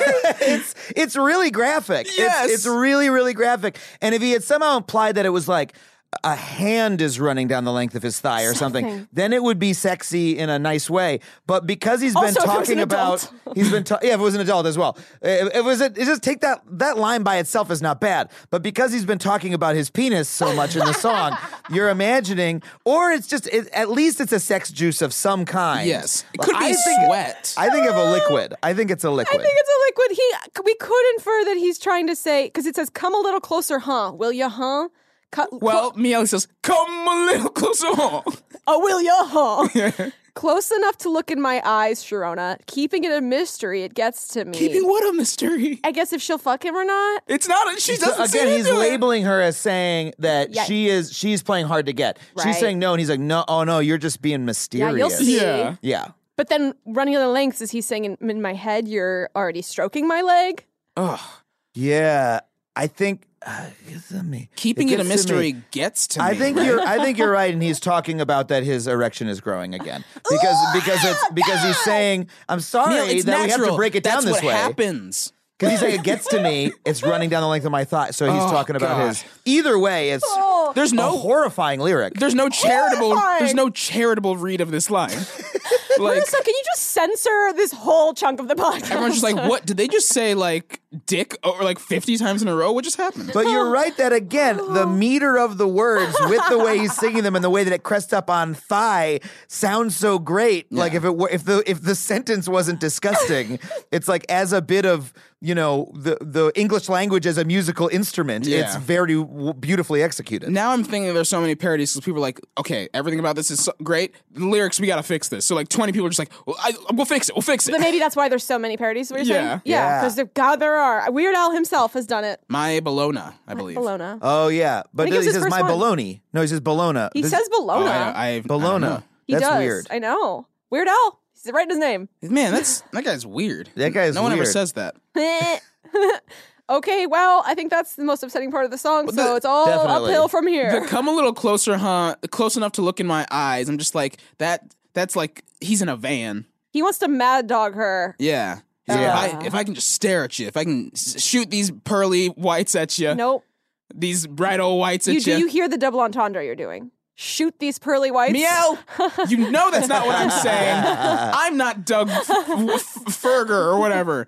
it's it's really graphic.
Yes.
It's, it's really really graphic. And if he had somehow implied that it was like a hand is running down the length of his thigh or something,
Something.
then it would be sexy in a nice way. But because he's
Also,
been
if it was
talking
an
about,
adult.
he's been ta- yeah, if it was an adult as well. It, it was a, it just take that that line by itself is not bad. But because he's been talking about his penis so much in the song, you're imagining, or it's just it, at least it's a sex juice of some kind.
Yes, it
But
could be
I think-
sweat.
I think of a liquid. I think it's a
I
liquid.
think it's a liquid. He, we could infer that he's trying to say, because it says, come a little closer, huh? Will ya, huh? Co-
well, Miele says, "Come a little closer."
Oh, will ya, huh? Close enough to look in my eyes, Sharona. Keeping it a mystery, it gets to me.
Keeping what a mystery.
I guess if she'll fuck him or not.
It's not. She
So
doesn't.
again,
say
he's
into it.
labeling her as saying that
Yeah.
she is she's playing hard to get.
Right.
She's saying no, and he's like, no, oh no, you're just being mysterious.
you'll see.
Yeah.
Yeah.
But then running other lengths, is he saying in, in my head, you're already stroking my leg?
Ugh.
Yeah. I think uh, it's to me.
Keeping it, a
gets to
mystery
me.
gets to me.
I think you're I think you're right, and he's talking about that his erection is growing again. Because because it's because he's saying, I'm sorry
Miele, it's
that we have
natural.
to break it down
That's
this
what
way.
happens.
Because he's saying it gets to me, it's running down the length of my thigh. So he's
Oh,
talking about
gosh.
his either way, it's
There's
a
no.
horrifying lyric.
There's no charitable.
Horrifying.
There's no charitable read of this line. Like
Marissa, can you just censor this whole chunk of the podcast?
everyone's just like, what? Did they just say like dick or like fifty times in a row? What just happened?
But you're right that again, the meter of the words with the way he's singing them and the way that it crests up on thigh sounds so great. Like if it were if the if the sentence wasn't disgusting, it's like as a bit of, you know, the the English language as a musical instrument,
Yeah.
it's very w- beautifully executed.
Now I'm thinking there's so many parodies because people are like, okay, everything about this is so great. The lyrics, we gotta fix this. So like twenty people are just like, well, I, we'll fix it. We'll fix it.
But maybe that's why there's so many parodies. What you're
Yeah.
saying? Yeah.
Yeah.
Because God, there are. Weird Al himself has done it.
My Bologna, I believe.
Bologna.
Oh yeah, but
he
he
gives his
says
first
my
one.
baloney. No, he says bologna.
He
This-
says Bologna.
Oh, I, I, I don't
bologna.
know.
he
That's
does.
weird.
I know. Weird Al. He's right in his name.
Man, that's that guy's weird.
That guy is
No one ever
weird.
says that.
Okay, well, I think that's the most upsetting part of the song, so
the-
it's all
Definitely.
uphill from here.
The come a little closer, huh? Close enough to look in my eyes. I'm just like, that. That's like, he's in a van.
He wants to mad dog her.
Yeah. He's like,
Yeah.
if, I, if I can just stare at you, if I can s- shoot these pearly whites at you,
Nope.
these bright old whites
You,
at
do
you.
you hear the double entendre you're doing? Shoot these pearly whites.
Meow. You know that's not what I'm saying. I'm not Doug F- F- Ferger or whatever.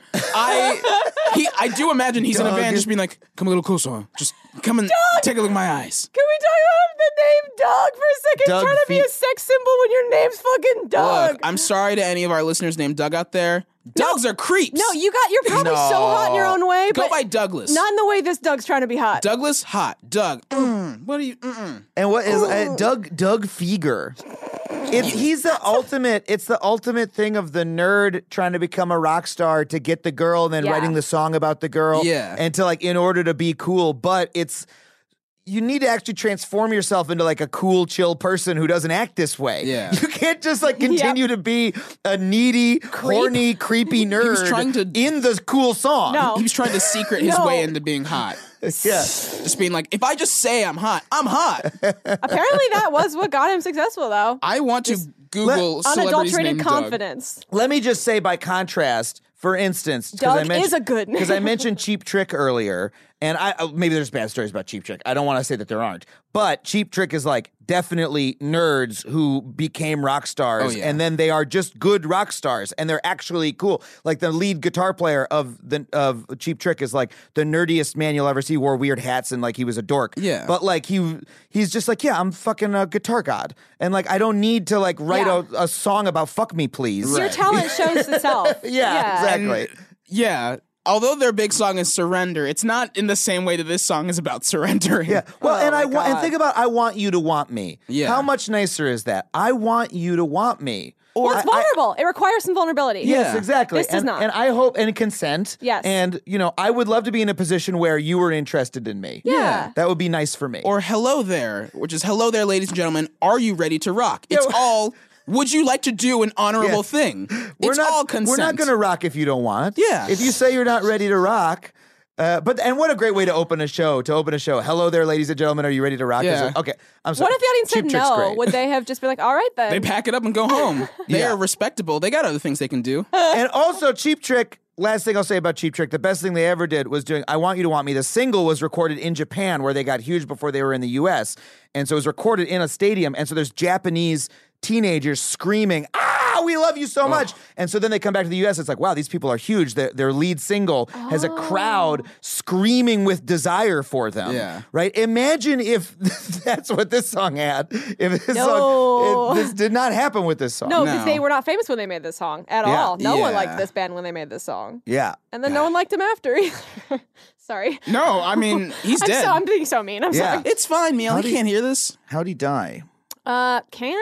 I he I do imagine he's in a
Doug.
van just being like, come a little closer. Huh? Just come and take a look at my eyes.
Can we talk about the name Doug for a second?
Doug
Trying to be
Fe-
a sex symbol when your name's fucking Doug.
Look, I'm sorry to any of our listeners named Doug out there. Dougs are creeps.
no, you got. You're probably so hot in your own way,
Go
but
by Douglas.
not in the way this Doug's trying to be hot.
Douglas, hot. Doug, mm, what are you? Mm-mm.
And what is uh, Doug Doug Feger? It's he's the ultimate. It's the ultimate thing of the nerd trying to become a rock star to get the girl, and then
Yeah.
writing the song about the girl.
Yeah.
and to like in order to be cool, but it's. You need to actually transform yourself into like a cool, chill person who doesn't act this way.
Yeah.
You can't just like continue to be a needy, horny, creepy nerd
trying to-
in the cool song.
No.
He was trying to secret his
No.
way into being hot.
Yeah.
Just being like, if I just say I'm hot, I'm hot.
Apparently, that was what got him successful, though.
I want to Google celebrities
Unadulterated
named Doug.
confidence.
Let me just say by contrast, for instance, 'cause
Doug
I mentioned,
is a good name.
because I mentioned Cheap Trick earlier, and I uh, maybe there's bad stories about Cheap Trick. I don't want to say that there aren't, but Cheap Trick is like definitely nerds who became rock stars,
Oh, yeah.
and then they are just good rock stars, and they're actually cool. Like the lead guitar player of the of Cheap Trick is like the nerdiest man you'll ever see. Wore weird hats and like he was a dork.
Yeah.
but like he he's just like yeah, I'm fucking a guitar god, and like I don't need to like write
Yeah.
a, a song about fuck me please.
Your talent shows itself.
Yeah, exactly.
Yeah. Although their big song is Surrender, it's not in the same way that this song is about surrendering.
Yeah. Well,
Oh
and
my
I wa- and
God.
think about I want you to want me.
Yeah.
How much nicer is that? I want you to want me.
Well,
I-
it's vulnerable. it requires some vulnerability.
Yes,
Yeah.
exactly.
This does
and,
not.
and I hope and consent.
Yes.
And you know, I would love to be in a position where you were interested in me.
Yeah.
That would be nice for me.
Or Hello There, which is Hello There, ladies and gentlemen. Are you ready to rock? It's
Yeah.
all, would you like to do an honorable
Yeah.
thing?
we're
it's
not
all consent.
we're not going to rock if you don't want.
Yeah.
If you say you're not ready to rock. Uh, but and what a great way to open a show! To open a show, hello there, ladies and gentlemen. Are you ready to rock?
Yeah.
Is it- Okay, I'm sorry.
What if the audience
Cheap
said
Trick's
no?
great.
Would they have just been like, all right then?
They pack it up and go home. They
Yeah.
are respectable. They got other things they can do.
And also, Cheap Trick. Last thing I'll say about Cheap Trick, the best thing they ever did was doing I Want You to Want Me. The single was recorded in Japan where they got huge before they were in the U S. And so it was recorded in a stadium. And so there's Japanese teenagers screaming, ah, we love you so much. And so then they come back to the U S. It's like, wow, these people are huge. Their, their lead single has a crowd screaming with desire for them.
Yeah.
Right? Imagine if that's what this song had. If this
No.
song, it, this did not happen with this song.
no, because
No.
they were not famous when they made this song at
Yeah.
all. No one
Yeah.
liked this band when they made this song.
Yeah.
And then no one liked him after either. Sorry.
No, I mean, he's
I'm,
dead.
so, I'm being so mean. I'm
Yeah.
sorry.
It's fine, Meal.
How
He
do you-
can't hear this.
How'd he die?
Uh, cancer,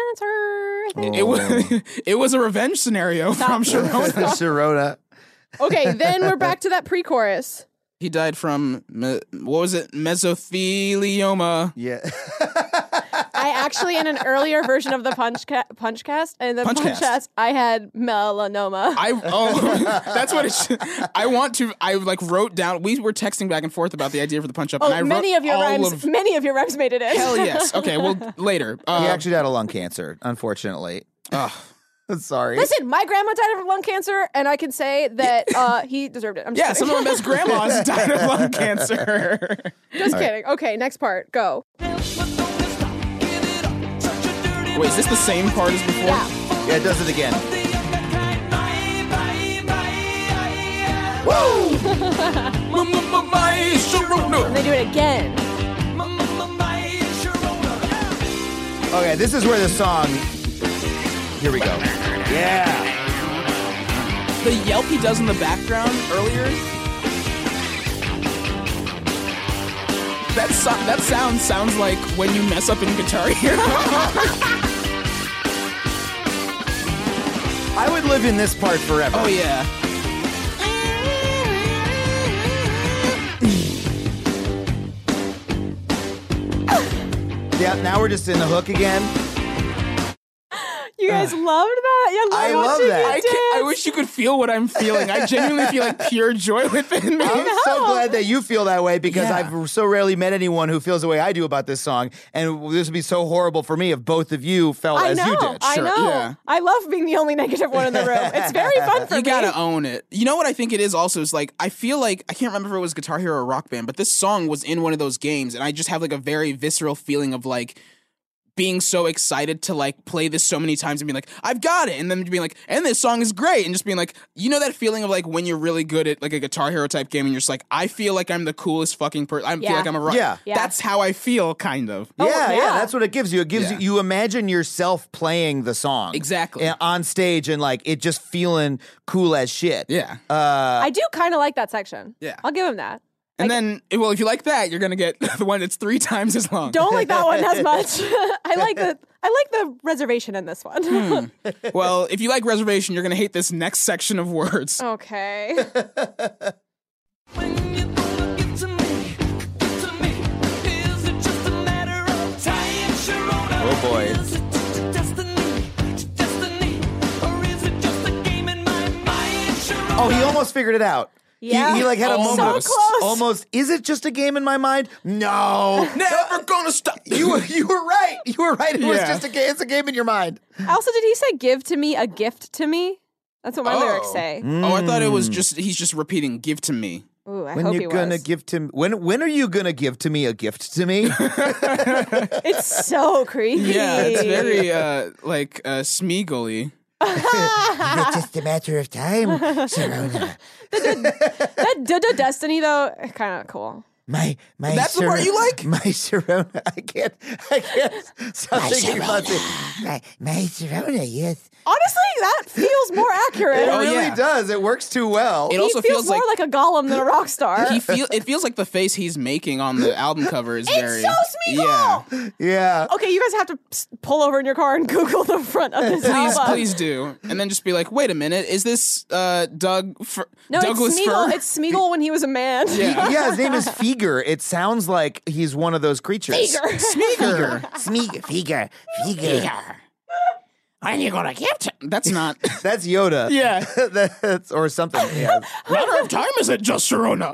I think.
It was, it was a revenge scenario from Sharona.
Sharona.
Okay, then we're back to that pre-chorus.
He died from, me- what was it? Mesothelioma.
Yeah.
I actually, in an earlier version of the punch ca- punchcast, in the
Punchcast.
punchcast, I had melanoma.
I oh that's what it should, I want to I like wrote down we were texting back and forth about the idea for the punch up
oh,
and I
many
wrote
of your
all
rhymes,
of,
many of your rhymes made it in.
hell yes. Okay, well later. Uh,
He actually died of lung cancer, unfortunately.
ugh.
Sorry.
Listen, my grandma died of lung cancer, and I can say that uh, he deserved it. I'm just
Yeah, some
kidding.
of my best grandmas died of lung cancer.
Just kidding. Okay, next part. Go.
Wait, is this the same part as before?
Yeah.
Yeah, it does it again.
And they do it again.
Okay, this is where the song. Here we go. Yeah.
The yelp he does in the background earlier. That so- that sound sounds like when you mess up in Guitar Hero.
I would live in this part forever.
Oh yeah.
Yeah, now we're just in the hook again.
You guys loved that? Yeah,
I love
watching
that.
you
I, can't, I
dance.
wish you could feel what I'm feeling. I genuinely feel like pure joy within me.
I'm so glad that you feel that way because
Yeah.
I've so rarely met anyone who feels the way I do about this song, and this would be so horrible for me if both of you felt
I
as
know.
you did.
I
Sure,
know.
yeah.
I love being the only negative one in the room. It's very fun for
You
me.
gotta own it. You know what I think it is also is like I feel like I can't remember if it was Guitar Hero or Rock Band, but this song was in one of those games, and I just have like a very visceral feeling of like being so excited to like play this so many times and being like, I've got it, and then being like, and this song is great, and just being like, you know that feeling of like when you're really good at like a Guitar Hero type game, and you're just like, I feel like I'm the coolest fucking person. I
Yeah.
feel like I'm a rock.
Yeah.
Yeah.
That's how I feel, kind of.
Yeah,
Oh,
yeah,
yeah.
that's what it gives you. It gives
Yeah.
you, you imagine yourself playing the song.
Exactly.
uh, On stage and like it just feeling cool as shit.
Yeah.
Uh,
I do kind of like that section.
Yeah.
I'll give him that.
And then, well, if you like that, you're gonna get the one that's three times as long.
Don't like that one as much. I like the I like the reservation in this one.
Hmm. Well, if you like Reservation, you're gonna hate this next section of words.
Okay.
When you gonna give to me, give to me? Is it just a matter of time, Sharona?
Oh, boy.
Is it just destiny, destiny, or is it just a game in my mind, Sharona?
oh, he almost figured it out.
Yeah.
He, he like had a
Almost.
moment.
So close.
Almost. Is it just a game in my mind? No.
Never gonna stop.
You were you were right. You were right. It was
Yeah.
just a game. It's a game in your mind.
Also, did he say give to me a gift to me? That's what my
Oh.
lyrics say.
Oh, I thought it was just he's just repeating "give to me."
Ooh, I
When
hope
you
he
gonna
was.
give to when when are you gonna give to me a gift to me?
It's so creepy.
Yeah, it's very uh like uh Smeagol-y.
It's just a matter of time, Sharona.
That Duh Destiny though, kind of cool.
My my.
That's the part
Shar-
you like?
My Sharona. I can't. I can't stop thinking about it. My my Sharona. Yes.
Honestly, that feels more accurate.
It
Oh,
really
yeah.
does. It works too well.
It
he
also
feels,
feels
more
like,
like, a golem than a rock star.
he feel it feels like the face he's making on the album cover is
It's
very
so Smeagol!
Yeah.
yeah.
Okay, you guys have to s- pull over in your car and Google the front of this
Please,
album.
please do, and then just be like, "Wait a minute, is this uh, Doug F-
No,
Douglas
it's Smeagol.
Fir?"
It's Smeagol when he was a man.
Yeah.
Yeah, his name is Feger. It sounds like he's one of those creatures.
Feger.
Smeagol.
Smeagol. Feger. Feger.
When you gonna give to? That's not.
That's Yoda.
Yeah.
That's or something. Yeah.
Matter of time, is it just Sharona?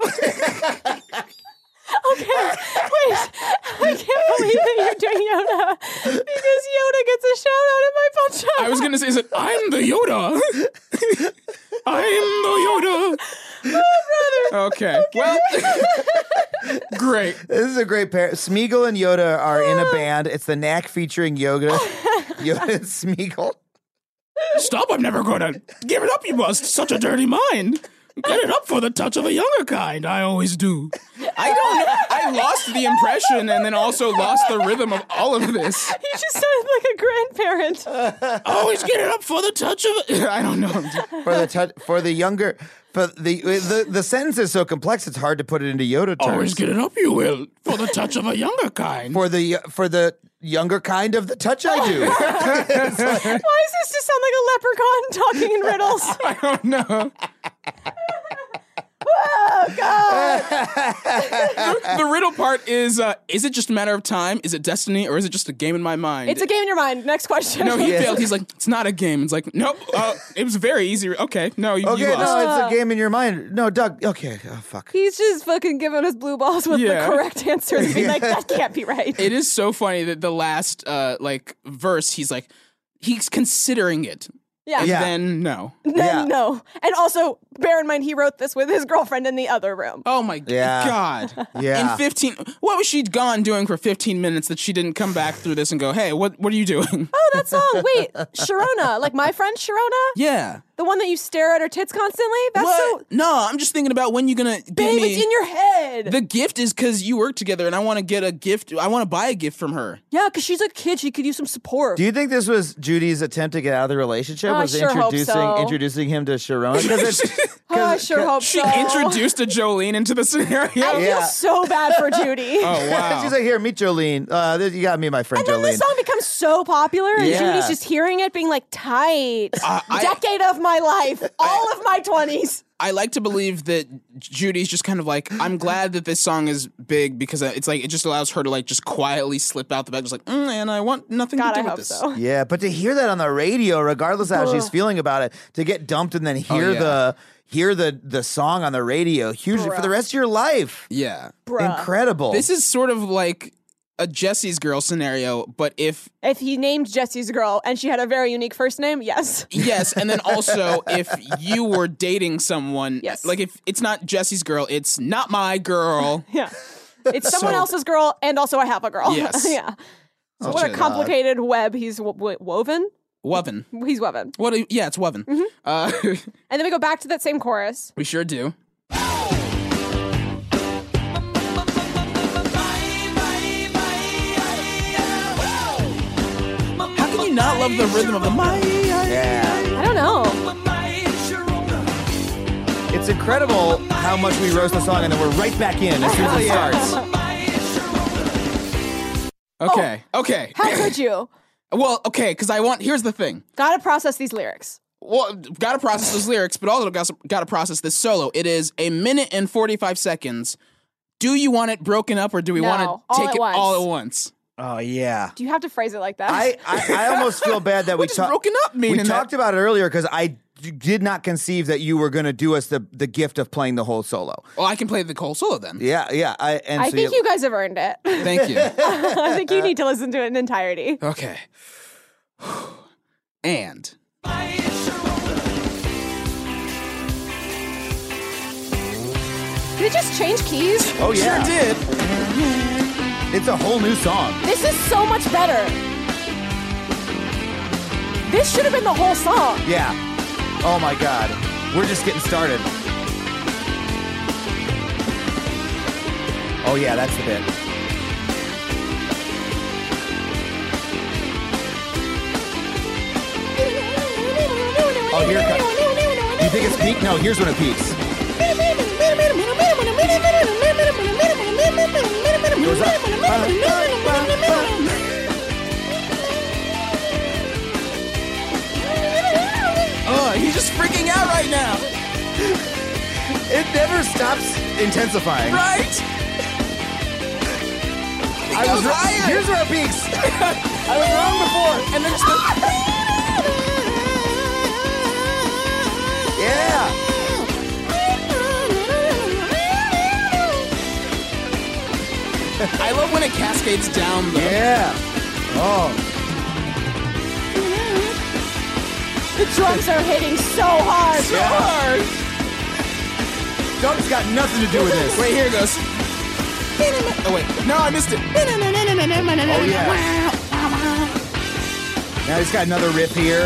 Okay, wait. I can't believe that you're doing Yoda because Yoda gets a shout out in my punch out.
I was gonna say, is it? I'm the Yoda. I'm the Yoda. Okay. Well, great.
This is a great pair. Smeagol and Yoda are in a band. It's the Knack featuring Yoda. Yoda and Smeagol.
Stop! I'm never gonna give it up. You must. Such a dirty mind. Get it up for the touch of a younger kind. I always do. I don't know. I lost the impression and then also lost the rhythm of all of this.
You just sounded like a grandparent.
Always get it up for the touch of. A- I don't know.
For the touch for the younger for the the the sentence is so complex it's hard to put it into Yoda terms.
Always get it up, you will, for the touch of a younger kind.
for the for the younger kind of the touch I do.
Why does this just sound like a leprechaun talking in riddles?
I don't know.
Oh God!
The riddle part is: uh, is it just a matter of time? Is it destiny, or is it just a game in my mind?
It's a game in your mind. Next question.
No, he
Yes.
failed. He's like, it's not a game. It's like, nope. Uh, it was very easy. Okay, no, you,
Okay,
you lost.
no, it's a game in your mind. No, Doug. Okay, oh fuck.
He's just fucking giving us blue balls with
Yeah.
the correct answer and being like, that can't be right.
It is so funny that the last uh, like verse, he's like, he's considering it,
yeah.
and
Yeah.
then no.
Then
Yeah.
no. And also, bear in mind, he wrote this with his girlfriend in the other room.
Oh my
Yeah.
god!
Yeah.
In fifteen, what was she gone doing for fifteen minutes that she didn't come back through this and go, hey, what what are you doing?
Oh, that song. Wait, Sharona. Like my friend Sharona?
Yeah.
The one that you stare at her tits constantly? That's
What?
so.
No, I'm just thinking about when you're gonna give
Babe,
me.
it's in your head.
The gift is because you work together, and I want to get a gift. I want to buy a gift from her.
yeah, because she's a kid. She could use some support.
Do you think this was Judy's attempt to get out of the relationship?
I
was
sure hope
introducing
so.
introducing him to Sharona? 'Cause it's-
oh, I sure hope
She
so.
introduced a Jolene into the scenario.
I feel
Yeah.
so bad for Judy.
Oh wow!
She's like, here, meet Jolene. Uh, this- you got to meet my friend
And then
Jolene.
the song becomes so popular, and
Yeah.
Judy's just hearing it, being like, tight.
Uh, I-
Decade of my life, all of my twenties.
I like to believe that Judy's just kind of like, I'm glad that this song is big because it's like it just allows her to like just quietly slip out the bed, just like, mm, and I want nothing
God,
to
I
do with
hope
this.
so.
Yeah, but to hear that on the radio, regardless of how she's feeling about it, to get dumped and then hear
Oh, yeah.
the hear the the song on the radio, hugely for
Bruh.
the rest of your life.
Yeah,
Bruh.
Incredible.
this is sort of like a Jesse's Girl scenario, but if
If he named Jesse's girl and she had a very unique first name, yes.
yes, and then also if you were dating someone,
Yes.
like if it's not Jesse's girl, it's not my girl.
Yeah. It's someone
So-
else's girl, and also I have a girl.
Yes.
yeah. So
Such
what a
an
complicated web he's w- w- woven.
Woven.
He's woven.
What? do- Yeah, it's woven.
Mm-hmm.
Uh,
And then we go back to that same chorus.
we sure do. How can you not love the rhythm of the my?
yeah.
I don't know.
It's incredible how much we roast the song and then we're right back in as soon as it starts.
Okay, okay.
How could you?
Well, okay, because I want. Here's the thing.
Gotta process these lyrics.
Well, got to process those lyrics, but also got to process this solo. It is a minute and forty-five seconds. Do you want it broken up, or do we
No,
want
all
to take
at
it
once.
all at once?
Oh yeah.
Do you have to phrase it like that?
I, I, I almost feel bad that we
What does
talked.
broken up mean
We
in
talked
that?
about it earlier because I d- did not conceive that you were going to do us the, the gift of playing the whole solo.
Well, I can play the whole solo then.
Yeah, yeah. I and
I
so
think you guys have earned it.
Thank you.
I think you need to listen to it in entirety.
Okay. And
Did it just change keys?
Oh yeah,
sure did.
it's a whole new song.
This is so much better. This should have been the whole song.
Yeah. Oh my God, we're just getting started. Oh yeah, that's the bit. Oh, here it comes. You think it's peak? No, here's when it peaks. Goes up.
Oh, he's just freaking out right now.
It never stops intensifying.
Right?
I was
goes
wrong.
higher.
Here's where it peaks. I was wrong before.
And then just the,
Yeah.
I love when it cascades down the.
Yeah. Oh.
The drums are hitting so hard.
So hard.
Doug's got nothing to do with this.
Wait, here it goes. Oh wait, no, I missed it.
Oh yeah. Now he's got another riff here.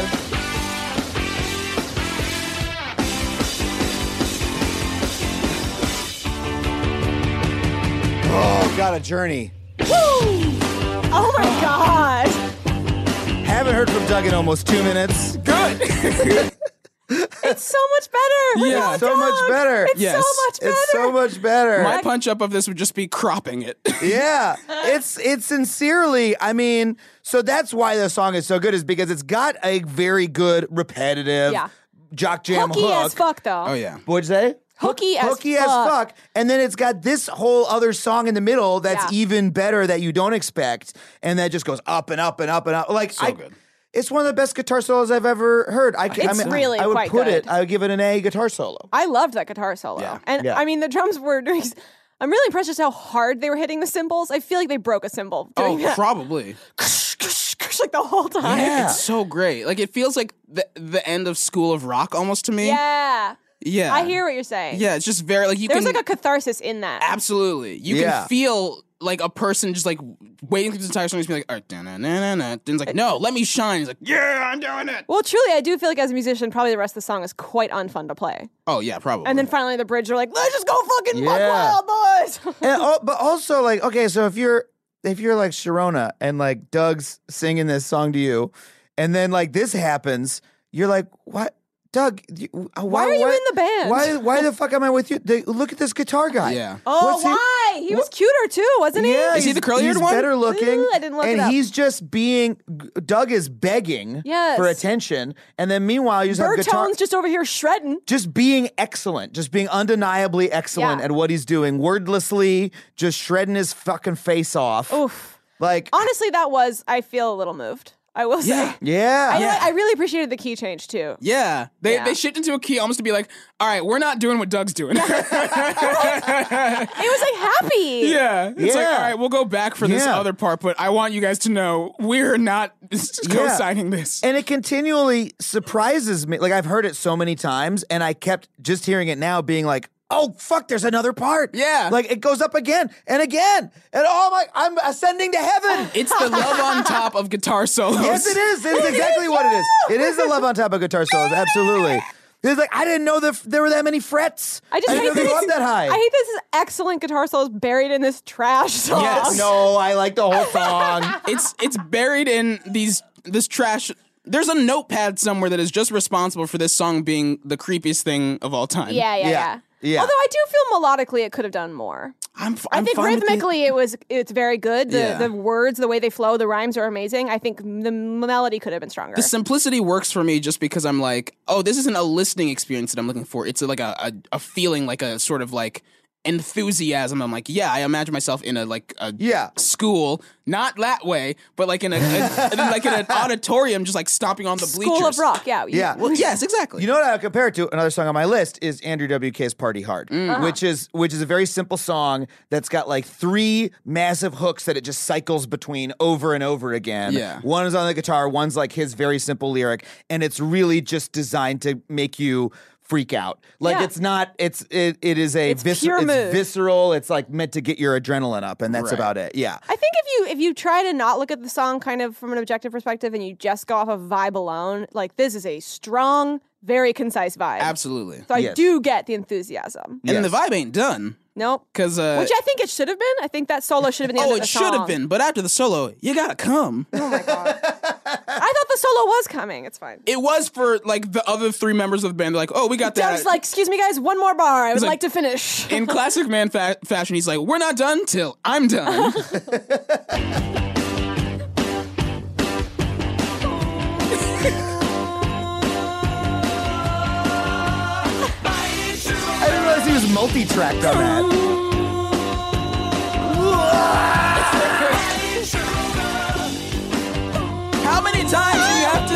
Oh, got a journey.
Oh my god.
Haven't heard from Doug in almost two minutes.
Good.
It's so much better.
Yeah.
Without
So
Doug.
much better.
It's
Yes.
so much better.
It's so much better.
My punch up of this would just be cropping it.
Yeah, it's it's sincerely. I mean, so that's why the song is so good, is because it's got a very good repetitive
Yeah.
jock jam
Hooky
hook.
as fuck though.
Oh yeah.
What'd you say?
Hooky as
hooky as
fuck.
fuck, and then it's got this whole other song in the middle that's
Yeah.
even better that you don't expect, and that just goes up and up and up and up. Like
So
I,
good.
It's one of the best guitar solos I've ever heard. I, ca- I
It's
mean,
really
I would
quite
put it.
good.
I would give it an A guitar solo.
I loved that guitar solo.
Yeah.
And
Yeah.
I mean the drums were doing I'm really impressed just how hard they were hitting the cymbals. I feel like they broke a cymbal
Oh,
doing that.
probably.
like the whole time.
Yeah.
It's so great. Like it feels like the the end of School of Rock almost to me.
Yeah.
Yeah.
I hear what you're saying.
Yeah, it's just very like you
There's
can
like a catharsis in that.
absolutely. You
Yeah.
can feel like a person just like waiting through this entire song, just be like, all right, na na na na. Then it's like, no, let me shine. He's like, yeah, I'm doing it.
Well, truly, I do feel like as a musician, probably the rest of the song is quite unfun to play.
Oh yeah, probably.
And then finally the bridge, are like, let's just go fucking buck
Yeah.
wild, boys.
and, oh, but also like, okay, so if you're if you're like Sharona and like Doug's singing this song to you, and then like this happens, you're like, what? Doug, you- uh,
Why are you in the band?
Why why the fuck am I with you? The, look at this guitar guy.
Yeah.
Oh,
What's he-
why? He, was cuter too, wasn't he?
Yeah,
Is he
he's-
the curly-haired
he's
one?
better looking.
Ooh, I didn't look
and
it up.
he's just being. Doug is begging
Yes.
for attention, and then meanwhile you just have guitar.
Bertone's just over here shredding.
Just being excellent, just being undeniably excellent
Yeah.
at what he's doing, wordlessly, just shredding his fucking face off.
Oof.
Like,
Honestly, that was, I feel a little moved. I will say.
Yeah.
yeah,
I, I really appreciated the key change too.
Yeah, they
Yeah.
they shift into a key almost to be like, all right, we're not doing what Doug's doing.
It was like happy.
yeah, it's like,
Yeah.
all right, we'll go back for this
Yeah.
other part, but I want you guys to know we're not co-signing this.
And it continually surprises me. Like, I've heard it so many times, and I kept just hearing it now, being like, oh, fuck, there's another part.
Yeah.
Like, it goes up again and again. And oh my, I'm ascending to heaven.
It's the love on top of guitar solos.
Yes, it is. It's exactly what it is. It is the love on top of guitar solos. Absolutely. It's like, I didn't know that there were that many frets.
I just
didn't
hate
know they
this.
go up that high.
I hate this excellent guitar solos buried in this trash song.
Yes.
No, I like the whole song.
It's it's buried in these this trash. There's a notepad somewhere that is just responsible for this song being the creepiest thing of all time.
Yeah, yeah,
Yeah.
yeah.
Yeah.
Although I do feel melodically it could have done more.
I'm. f-
I
I'm
think
fine with the-
rhythmically it was it's very good. The
Yeah.
the words, the way they flow, the rhymes are amazing. I think the melody could have been stronger.
The simplicity works for me just because I'm like, oh, this isn't a listening experience that I'm looking for. It's a, like a, a a feeling, like a sort of like enthusiasm. I'm like, yeah, I imagine myself in a like a
Yeah.
school, not that way, but like in a, a like in an auditorium, just like stomping on the bleachers.
School of Rock, yeah. you-
Yeah.
Well, yes, exactly.
You know what I would compare it to? Another song on my list is Andrew W K's "Party Hard,"
Uh-huh.
which is which is a very simple song that's got like three massive hooks that it just cycles between over and over again.
Yeah.
One is on the guitar, one's like his very simple lyric, and it's really just designed to make you freak out. Like
Yeah.
it's not. It's it. It is a
It's
vis-
pure
it's
mood.
visceral. It's like meant to get your adrenaline up, and that's
Right.
about it. Yeah.
I think if you if you try to not look at the song kind of from an objective perspective and you just go off of vibe alone, like this is a strong, very concise vibe.
Absolutely.
So I
Yes.
do get the enthusiasm.
And
Yes.
the vibe ain't done
Nope.
because uh,
Which I think it should have been. I think that solo should have been the end
oh,
of the
it
song.
should have been, but after the solo, you gotta come.
Oh my god. I thought the solo was coming. It's fine.
It was for like the other three members of the band. They're like, oh, we got that.
Doug's like, excuse me, guys, one more bar. I would
like-
like, to finish.
In classic man fa- fashion, he's like, we're not done till I'm done.
I didn't realize he was multi-tracked on that.
How many times do you have to?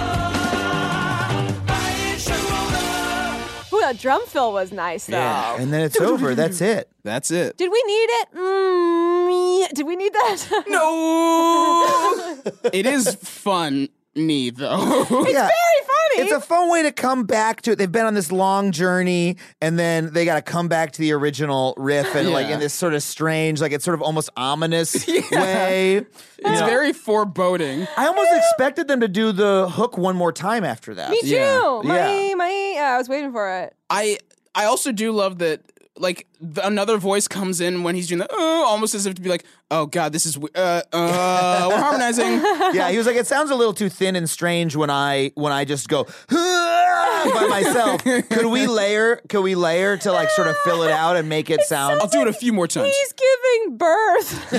Ooh, that drum fill was nice though.
Yeah.
And then it's over. That's it.
That's it.
Did we need it? Mm, did we need that?
No. It is fun, though.
Yeah.
Very funny.
It's a fun way to come back to it. They've been on this long journey, and then they got to come back to the original riff, and like
Yeah.
in this sort of strange, like it's sort of almost ominous way.
It's very foreboding.
I almost expected them to do the hook one more time after that.
Me too.
Yeah.
My,
Yeah.
my, yeah, I was waiting for it.
I I also do love that. Like the, another voice comes in when he's doing the uh, almost as if to be like, oh god, this is w- uh uh we're harmonizing.
Yeah, he was like, it sounds a little too thin and strange when I when I just go by myself. Could we layer? Could we layer to like sort of fill it out and make it sound?
I'll do it a few more times.
He's giving birth.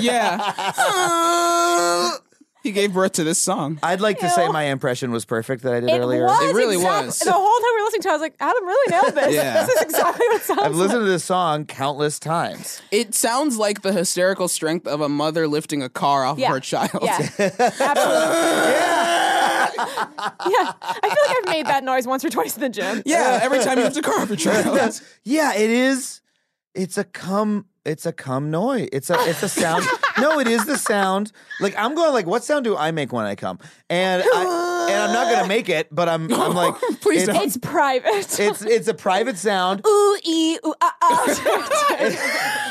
Yeah. He gave birth to this song.
I'd like to say
Ew.
my impression was perfect that I did
It
earlier.
was.
It really
exact-
was.
The whole time we were listening to it, I was like, Adam really nailed this.
Yeah.
This is exactly what it sounds
I've listened
like.
to this song countless times.
It sounds like the hysterical strength of a mother lifting a car off
Yeah.
of her child.
Yeah. Absolutely. Yeah. I feel like I've made that noise once or twice in the gym.
Yeah, every time you lift a car off your child.
Yeah, it is. It's a cum. It's a cum noise. It's a. It's a sound. No, it is the sound. Like I'm going. Like, what sound do I make when I come? And I and I'm not gonna make it. But I'm. I'm like,
Please
it's,
don't.
It's private.
It's it's a private sound.
ooh, ee, ooh, ah, ah.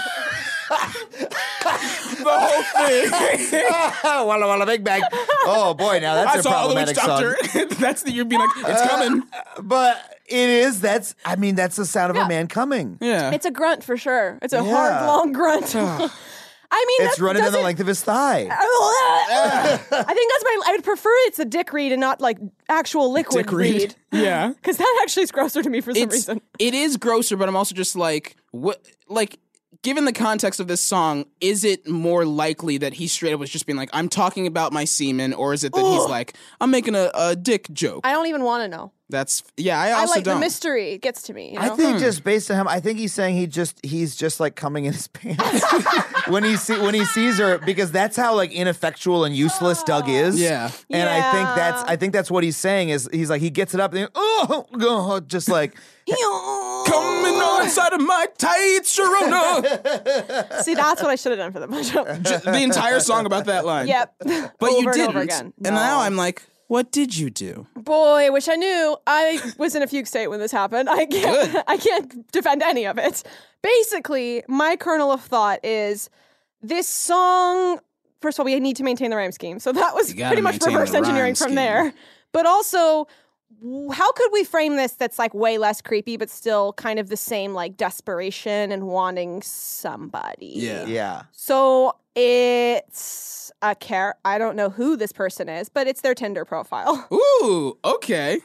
The whole thing.
Walla walla big bang. Oh boy, now that's
I
a
saw the witch
problematic song.
doctor. That's the you're being like, it's coming.
But it is. That's. I mean, that's the sound of
Yeah.
a man coming.
Yeah.
It's a grunt for sure. It's a
Yeah.
hard, long grunt. I mean,
It's
that
running in the
doesn't-
length of his thigh.
I think that's my. I would prefer it's a dick read and not like actual liquid
Dick read. Yeah.
because that actually is grosser to me for some
It's,
reason.
it is grosser, but I'm also just like, what, like, given the context of this song, is it more likely that he straight up was just being like, I'm talking about my semen, or is it that he's like, I'm making a, a dick joke?
I don't even want to know.
That's, yeah, I
I
also
like
don't.
the mystery. It gets to me. You know?
I think just based on him, I think he's saying he just he's just like coming in his pants when he see when he sees her, because that's how like ineffectual and useless Doug is.
Yeah.
and I think
Yeah.
that's I think that's what he's saying is he's like he gets it up and oh, oh just like
Coming on inside of my tights, Sharona.
See, that's what I should have done for the push-up.
J- the entire song about that line.
Yep.
But
over
you
and
didn't.
over again.
And
No.
now I'm like, what did you do?
Boy, wish I knew. I was in a fugue state when this happened. I can't.
Good.
I can't defend any of it. Basically, my kernel of thought is this song. First of all, we need to maintain the rhyme scheme, so that was
You gotta
pretty much
maintain
reverse
the rhyme
engineering from
scheme.
there. But also, w- how could we frame this that's like way less creepy, but still kind of the same like desperation and wanting somebody?
Yeah.
yeah.
So it's a care. I don't know who this person is, but it's their Tinder profile.
Ooh, okay.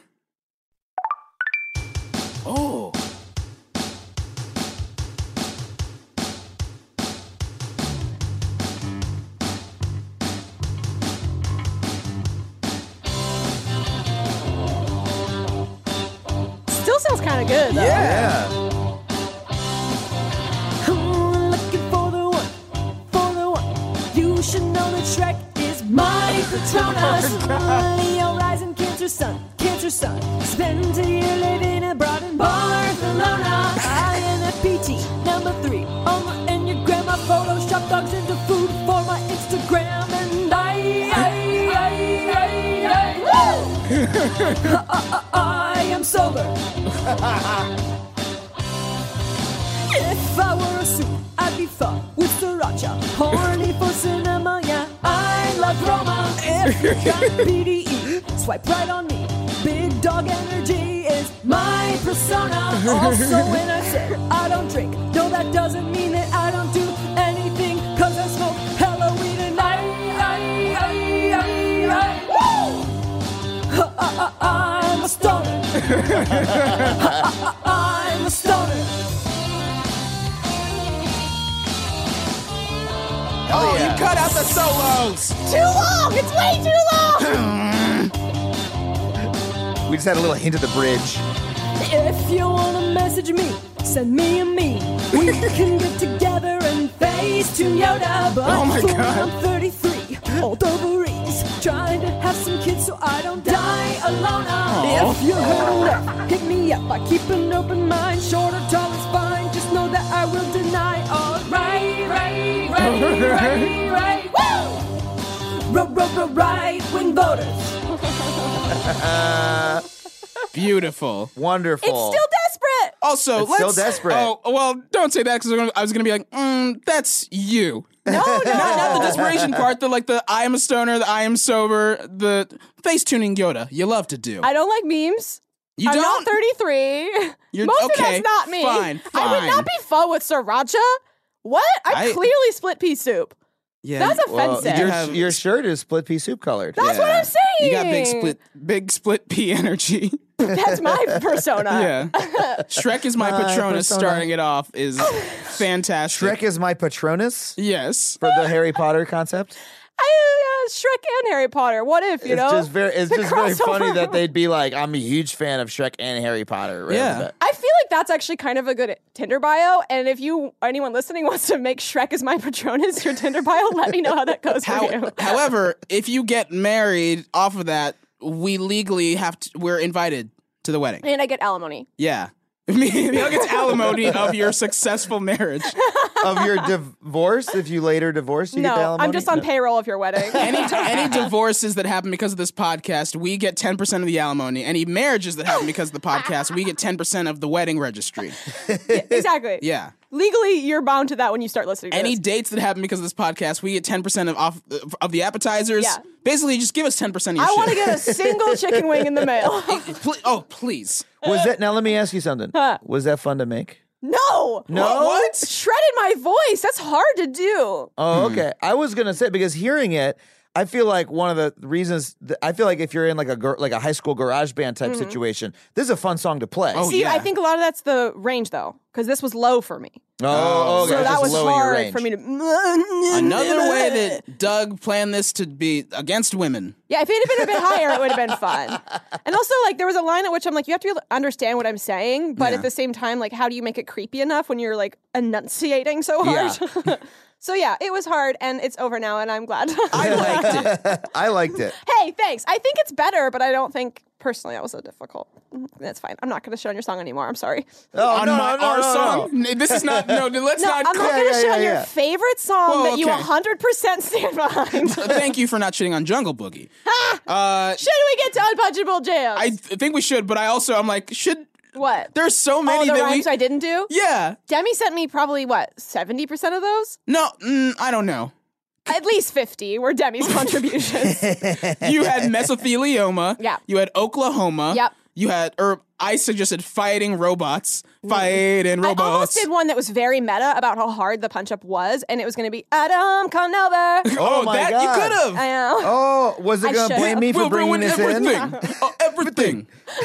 Oh.
Still sounds kind of good, though.
Yeah.
Looking for the one, for the one. You should know that Shrek is my Patronus. Leo rising, Cancer sun, Cancer sun. Spent a year living abroad in Barcelona. I N F P T number three on my Enneagram. I Photoshop dogs into food for my Instagram, and I, I, I, I, I, woo! I, I, I am sober. If I were a soup, I'd be fucked with sriracha. Horny for cinema, yeah, I love Roma. If you got B D E, swipe right on me. Big dog energy is my persona. Also, when I say I don't drink, no, that doesn't mean that I don't do anything. Cause I smoke Halloween and I, I, I, I, I, woo! I, I, I'm a stoner. I, I, I'm a stoner.
Oh, you cut out the solos.
Too long! It's way too long!
We just had a little hint of the bridge.
If you wanna message me, send me a meme. We can get together and face to Yoda. But
Oh my
for
God.
I'm thirty-three, old ovaries, trying to have some kids so I don't die alone. If you're hurt, hit me up. I keep an open mind. Short or tall is fine. Just know that I will deny. All right, right, right, right, right. Woo! Ro- ro- ro- right-wing voters.
Beautiful.
Wonderful.
It's still desperate!
Also,
It's
let's.
still desperate.
Oh, well, don't say that because I was going to be like, mm, that's you.
No, no,
Not, not the
no.
desperation part, the like the I am a stoner, the I am sober, the face tuning Yoda. You love to do.
I don't like memes.
you
I'm
don't.
not thirty-three.
You're-
Most of
okay,
that's not me.
fine,
I would
fine.
not be fun with sriracha. What? I'm
I-
clearly split pea soup.
Yeah,
That's
you-
Well,
offensive.
your,
have-
your shirt is split pea soup colored.
That's what I'm saying.
You got big split, big split P energy.
That's my persona.
Yeah, Shrek is my
My
Patronus.
persona.
Starting it off is fantastic.
Shrek is my Patronus
Yes.
for the Harry Potter concept.
I, uh, Shrek and Harry Potter. What if, you
It's
know?
just very it's
The
just very
crossover.
funny that they'd be like, I'm a huge fan of Shrek and Harry Potter. Right
Yeah.
off the bat.
I feel like that's actually kind of a good Tinder bio. And if you, anyone listening, wants to make Shrek as my Patronus your Tinder bio, let me know how that goes for
How,
you.
however, if you get married off of that, we legally have to. We're invited to the wedding.
And I get alimony.
Yeah. I mean, it's alimony of your successful marriage.
Of your divorce, if you later divorce, you get the
No,
alimony?
I'm just on
No.
payroll of your wedding.
Any any divorces that happen because of this podcast, we get ten percent of the alimony. Any marriages that happen because of the podcast, we get ten percent of the wedding registry.
Exactly.
Yeah.
Legally, you're bound to that when you start listening to
Any
this.
dates that happen because of this podcast, we get ten percent of off of the appetizers.
Yeah.
Basically, just give us ten percent of your
I want to
shit.
get a single chicken wing in the mail.
Pl- oh, please.
Was that now? Let me ask you something.
Huh.
Was that fun to make?
No.
No?
What?
Shredded my voice. That's hard to do.
Oh, okay. I was gonna say because hearing it, I feel like one of the reasons that I feel like if you're in like a gar- like a high school garage band type
Mm-hmm.
situation, this is a fun song to play.
Oh,
See,
yeah.
I think a lot of that's the range though, because this was low for me.
Oh, okay.
so
It's
that
just
was
low in your
hard
range.
for me to.
Another way that Doug planned this to be against women.
Yeah, if it had been a bit higher, it would have been fun. And also, like, there was a line at which I'm like, you have to be able to understand what I'm saying, but
Yeah.
at the same time, like, how do you make it creepy enough when you're like enunciating so hard? So yeah, it was hard, and it's over now, and I'm glad.
I liked it.
I liked it.
Hey, thanks. I think it's better, but I don't think personally that was so difficult. That's fine. I'm not going to show on your song anymore. I'm sorry.
Oh,
On
no,
my,
no,
our
no, no.
song? N- This is not, no, let's
No,
not.
I'm not
Yeah,
going to
yeah,
shit
yeah,
on your
yeah.
favorite song
Whoa,
that you
okay.
one hundred percent stand behind.
Thank you for not shitting on Jungle Boogie. Uh,
Should we get to Unpunchable Jams?
I th- think we should, but I also, I'm like, should,
what?
there's so
All
many
the
that
rhymes
we,
I didn't do?
yeah.
Demi sent me probably, what, seventy percent of those?
No, mm, I don't know.
At least fifty were Demi's contributions.
You had mesothelioma.
Yeah.
You had Oklahoma.
Yep.
You had, or I suggested fighting robots. Fighting
I almost
robots.
did one that was very meta about how hard the punch up was, and it was going to be Adam come over.
Oh,
my
that
God.
you could have.
I know.
Oh, was it
I
going to
should
blame
have.
me for
We'll
bringing
ruin
this in?
everything. Oh, everything.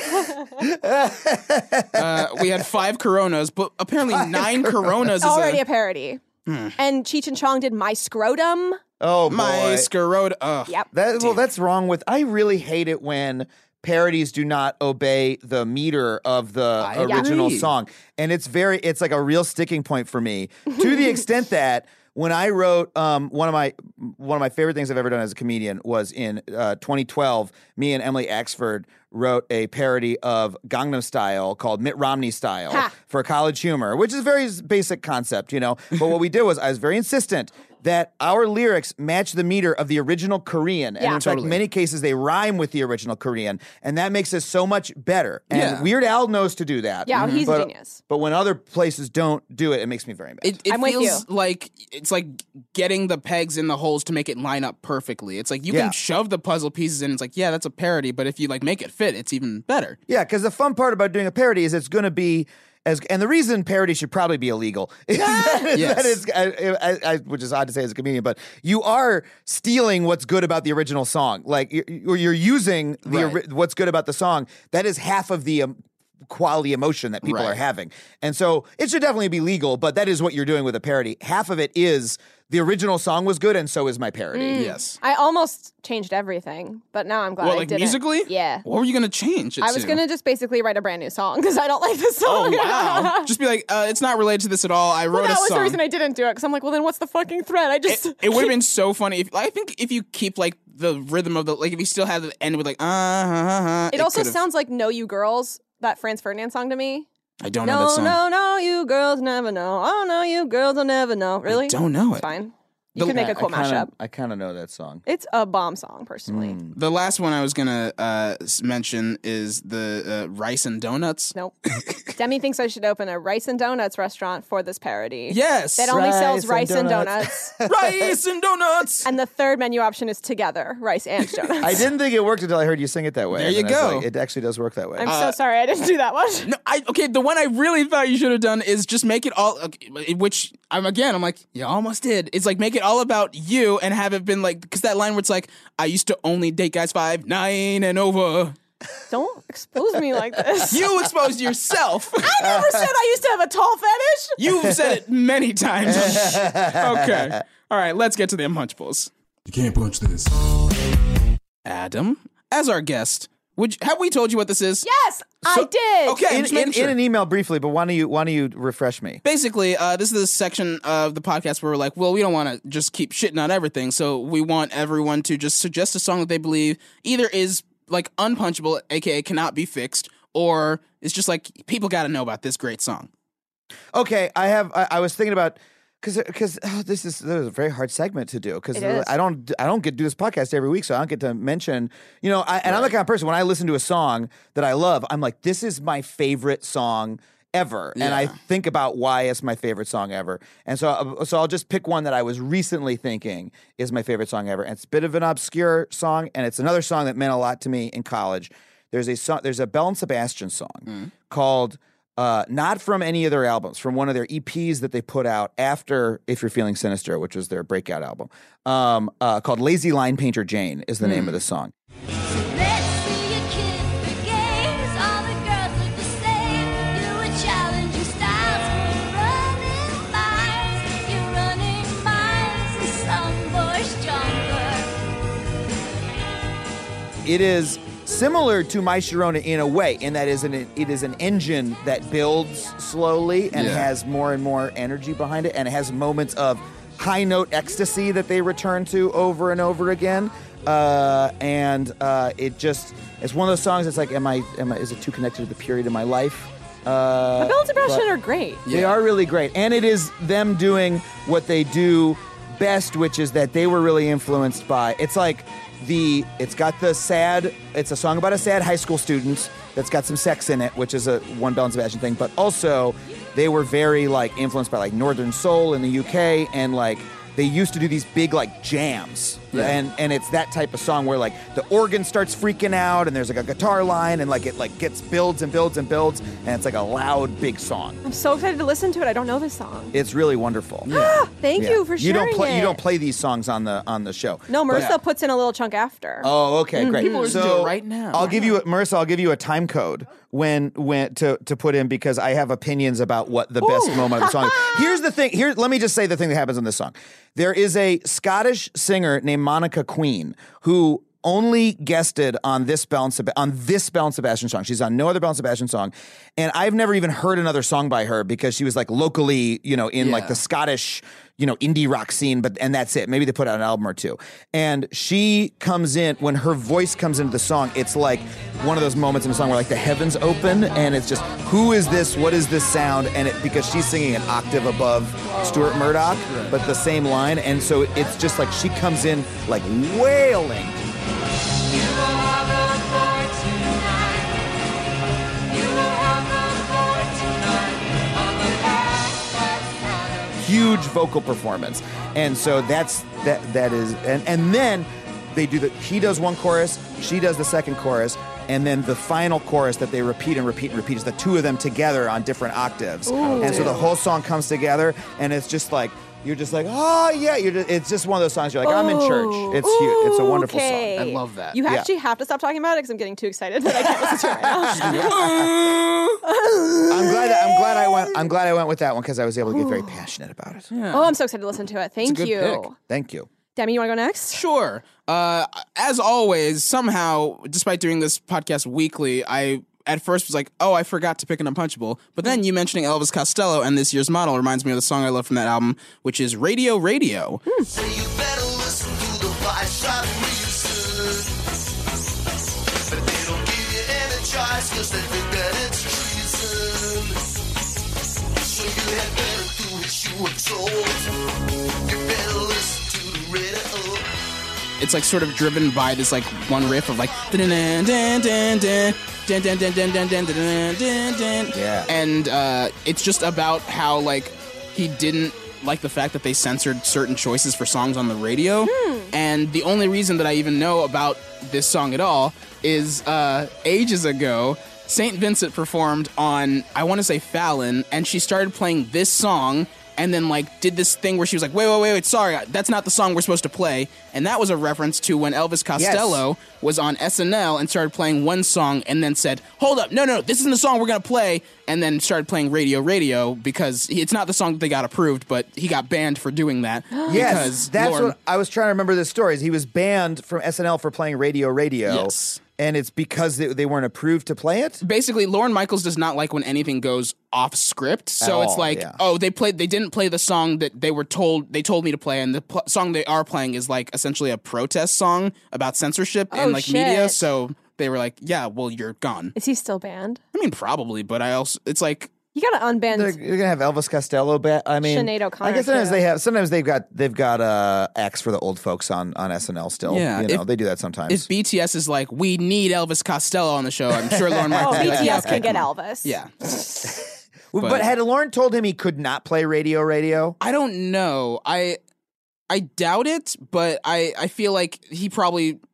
uh, we had five Coronas, but apparently nine Coronas is
Already
a,
a parody. And Cheech and Chong did My Scrotum.
Oh, boy.
my Scarota. Ugh.
Yep.
That, well, that's wrong with. I really hate it when parodies do not obey the meter of the
I
original
agree.
song, and it's very. It's like a real sticking point for me to the extent that when I wrote um, one of my one of my favorite things I've ever done as a comedian was in uh, twenty twelve. Me and Emily Axford wrote a parody of Gangnam Style called Mitt Romney Style
Ha.
for College Humor, which is a very basic concept, you know. But what we did was I was very insistent that our lyrics match the meter of the original Korean. And
Yeah.
in fact,
Totally.
many cases they rhyme with the original Korean. And that makes us so much better. And
Yeah.
Weird Al knows to do that.
Yeah, he's a
but,
genius.
But when other places don't do it, it makes me very mad.
It, it
I'm with
feels
you.
like it's like getting the pegs in the holes to make it line up perfectly. It's like you
Yeah.
can shove the puzzle pieces in. It's like, yeah, that's a parody, but if you like make it fit, it's even better.
Yeah, because the fun part about doing a parody is it's going to be as, and the reason parody should probably be illegal is that, is
Yes.
that it's, I, I, I, which is odd to say as a comedian, but you are stealing what's good about the original song. Like you're, you're using the
Right.
ori- what's good about the song. That is half of the um, quality emotion that people
Right.
are having, and so it should definitely be legal. But that is what you're doing with a parody. Half of it is the original song was good, and so is my parody.
Yes.
I almost changed everything, but now I'm glad
Well,
I
like
didn't.
musically?
Yeah.
What were you gonna change? It
I was
to?
going to just basically write a brand new song because I don't like this
Oh
song.
wow! Just be like, uh, it's not related to this at all. I wrote
Well, that
a
was
song.
the reason I didn't do it because I'm like, well, then what's the fucking thread? I just.
it would have been so funny if I think if you keep like the rhythm of the like if you still had the end with like uh huh, uh, huh,
It also
could've-
sounds like "No You Girls," that Franz Ferdinand song to me.
I don't know that
No,
song.
no, no, you girls never know. Oh no, you girls will never know. Really?
don't know
It's
it.
fine. You
The-
can make a
I
cool
kinda,
mashup.
I kind of know that song.
It's a bomb song, personally.
The last one I was gonna uh, s- mention is the uh, rice and donuts.
Nope. Demi thinks I should open a rice and donuts restaurant for this parody.
Yes,
That only sells
Rice
rice
and
and
donuts.
donuts.
rice and donuts.
And the third menu option is together, rice and donuts.
I didn't think it worked until I heard you sing it that way.
There
And
you
then I was
go.
like, it actually does work that way.
I'm so sorry I didn't do that one.
No, I okay. The one I really thought you should have done is just make it all. Okay, which I'm again. I'm like, you almost did. It's like make it all about you and have it been like because that line where it's like, I used to only date guys five nine and over.
Don't expose me like this.
You exposed yourself.
I never said I used to have a tall fetish.
You've said it many times. Okay. All right. Let's get to the Unpunchables.
You can't punch this.
Adam, as our guest, would you, have we told you what this is?
Yes, I did.
Okay. I'm
in,
just making
in,
sure.
in an email briefly, but why don't you why don't you refresh me?
Basically, uh, this is the section of the podcast where we're like, well, we don't want to just keep shitting on everything, so we want everyone to just suggest a song that they believe either is like unpunchable, aka cannot be fixed, or it's just like people got to know about this great song.
Okay, I have. I, I was thinking about because because oh, this is this is a very hard segment to do because
It is.
I don't I don't get to do this podcast every week, so I don't get to mention. You know, I, and I'm the kind of person when I listen to a song that I love, I'm like, this is my favorite song ever, and I
Yeah.
think about why it's my favorite song ever. And so uh, so I'll just pick one that I was recently thinking is my favorite song ever. And it's a bit of an obscure song, and it's another song that meant a lot to me in college. There's a song. There's a Belle and Sebastian song called uh, not from any of their albums, from one of their E Ps that they put out after If You're Feeling Sinister, which was their breakout album, um, uh, called Lazy Line Painter Jane is the name of the song.
Let's see you kiss the games. All the girls look the same. You would challenge your styles. You're running miles. You're running miles. And some boy stronger.
It is similar to My Sharona in a way, in that is an, it is an engine that builds slowly and
Yeah.
has more and more energy behind it, and it has moments of high note ecstasy that they return to over and over again. Uh, and uh, it just it's one of those songs that's like, am I, am I is it too connected to the period of my life? Uh,
Bill and Sebastian
but
are great.
They are really great. And it is them doing what they do best, which is that they were really influenced by, it's like the, it's got the sad, it's a song about a sad high school student that's got some sex in it, which is a one Bell and Sebastian thing, but also they were very like influenced by like Northern Soul in the U K, and like they used to do these big like jams.
Yeah.
And and it's that type of song where like the organ starts freaking out and there's like a guitar line and like it like gets builds and builds and builds and it's like a loud big song.
I'm so excited to listen to it. I don't know this song.
It's really wonderful.
Thank
Yeah.
you for
You
sharing
don't play
it.
you don't play these songs on the on the show.
No,
But-
Marissa puts in a little chunk after.
Oh, okay, great.
People are listening to
so
it right now.
I'll give you a, Marissa. I'll give you a time code when when to to put in, because I have opinions about what the best moment of the song is. Here's the thing. Here, let me just say the thing that happens in this song. There is a Scottish singer named Monica Queen who only guested on this Bell and Seb- on this Bell and Sebastian song. She's on no other Bell and Sebastian song, and I've never even heard another song by her because she was like locally, you know, in like
Yeah.
the Scottish, you know, indie rock scene, but and that's it. Maybe they put out an album or two. And she comes in when her voice comes into the song. It's like one of those moments in the song where like the heavens open, and it's just, who is this? What is this sound? And it because she's singing an octave above Stuart Murdoch, but the same line, and so it's just like she comes in like wailing. Huge vocal performance, and so that's that. That is, and and then they do the. He does one chorus, she does the second chorus, and then the final chorus that they repeat and repeat and repeat is the two of them together on different octaves, and so the whole song comes together, and it's just like you're just like, oh yeah, you're. Just, it's just one of those songs you're like, I'm in church. It's huge. It's a wonderful
okay.
song.
I love that.
You
Yeah.
actually have to stop talking about it because I'm getting too excited that I can't listen to it right now.
I'm glad. That, I'm glad I went. I'm glad I went with that one because I was able to get very passionate about it.
Oh, I'm so excited to listen to it. Thank
good
you.
pick.
Thank you.
Demi, you want to go next?
Sure. Uh, as always, somehow, despite doing this podcast weekly, I at first was like, oh, I forgot to pick an Unpunchable. But then you mentioning Elvis Costello and this year's model reminds me of the song I love from that album, which is Radio Radio.
So you better listen to the voice of reason. But they don't give you any choice because they think that it's treason. So you had better do what you were told. You better listen to the radio.
It's like sort of driven by this like one riff of like dun dun dun dun dun dun dun dun dun dun dun dun dun dun.
Yeah.
And uh, it's just about how like he didn't like the fact that they censored certain choices for songs on the radio. And the only reason that I even know about this song at all is uh, ages ago, Saint Vincent performed on, I want to say Fallon, and she started playing this song and then like did this thing where she was like, wait, wait, wait, wait, sorry, that's not the song we're supposed to play. And that was a reference to when Elvis Costello was on S N L and started playing one song and then said, hold up, no, no, this isn't the song we're going to play. And then started playing Radio Radio because he- it's not the song that they got approved, but he got banned for doing that.
Yes,
because
that's
Lauren-
what I was trying to remember. This story is he was banned from S N L for playing Radio Radio.
Yes.
And it's because they, they weren't approved to play it?
Basically, Lauren Michaels does not like when anything goes off script. So
At
it's
all,
like,
yeah.
oh, they played, they didn't play the song that they were told they told me to play, and the pl- song they are playing is like essentially a protest song about censorship
Oh,
in like media.
shit.
So they were like, yeah, well, you're gone.
Is he still banned?
I mean, probably, but I also, it's like,
You got to unban.
They're, you're gonna have Elvis Costello back. I mean,
Sinead O'Connor,
I guess sometimes
too.
they have. Sometimes they've got they've got uh, acts for the old folks on, on S N L still.
Yeah,
you know
if-
they do that sometimes.
if B T S is like, we need Elvis Costello on the show, I'm sure Lauren Michaels
Oh,
will be like,
B T
yeah,
S
okay,
can get
come on.
Elvis.
Yeah.
but,
but-
had Lauren told him he could not play Radio Radio?
I don't know. I I doubt it, but I, I feel like he probably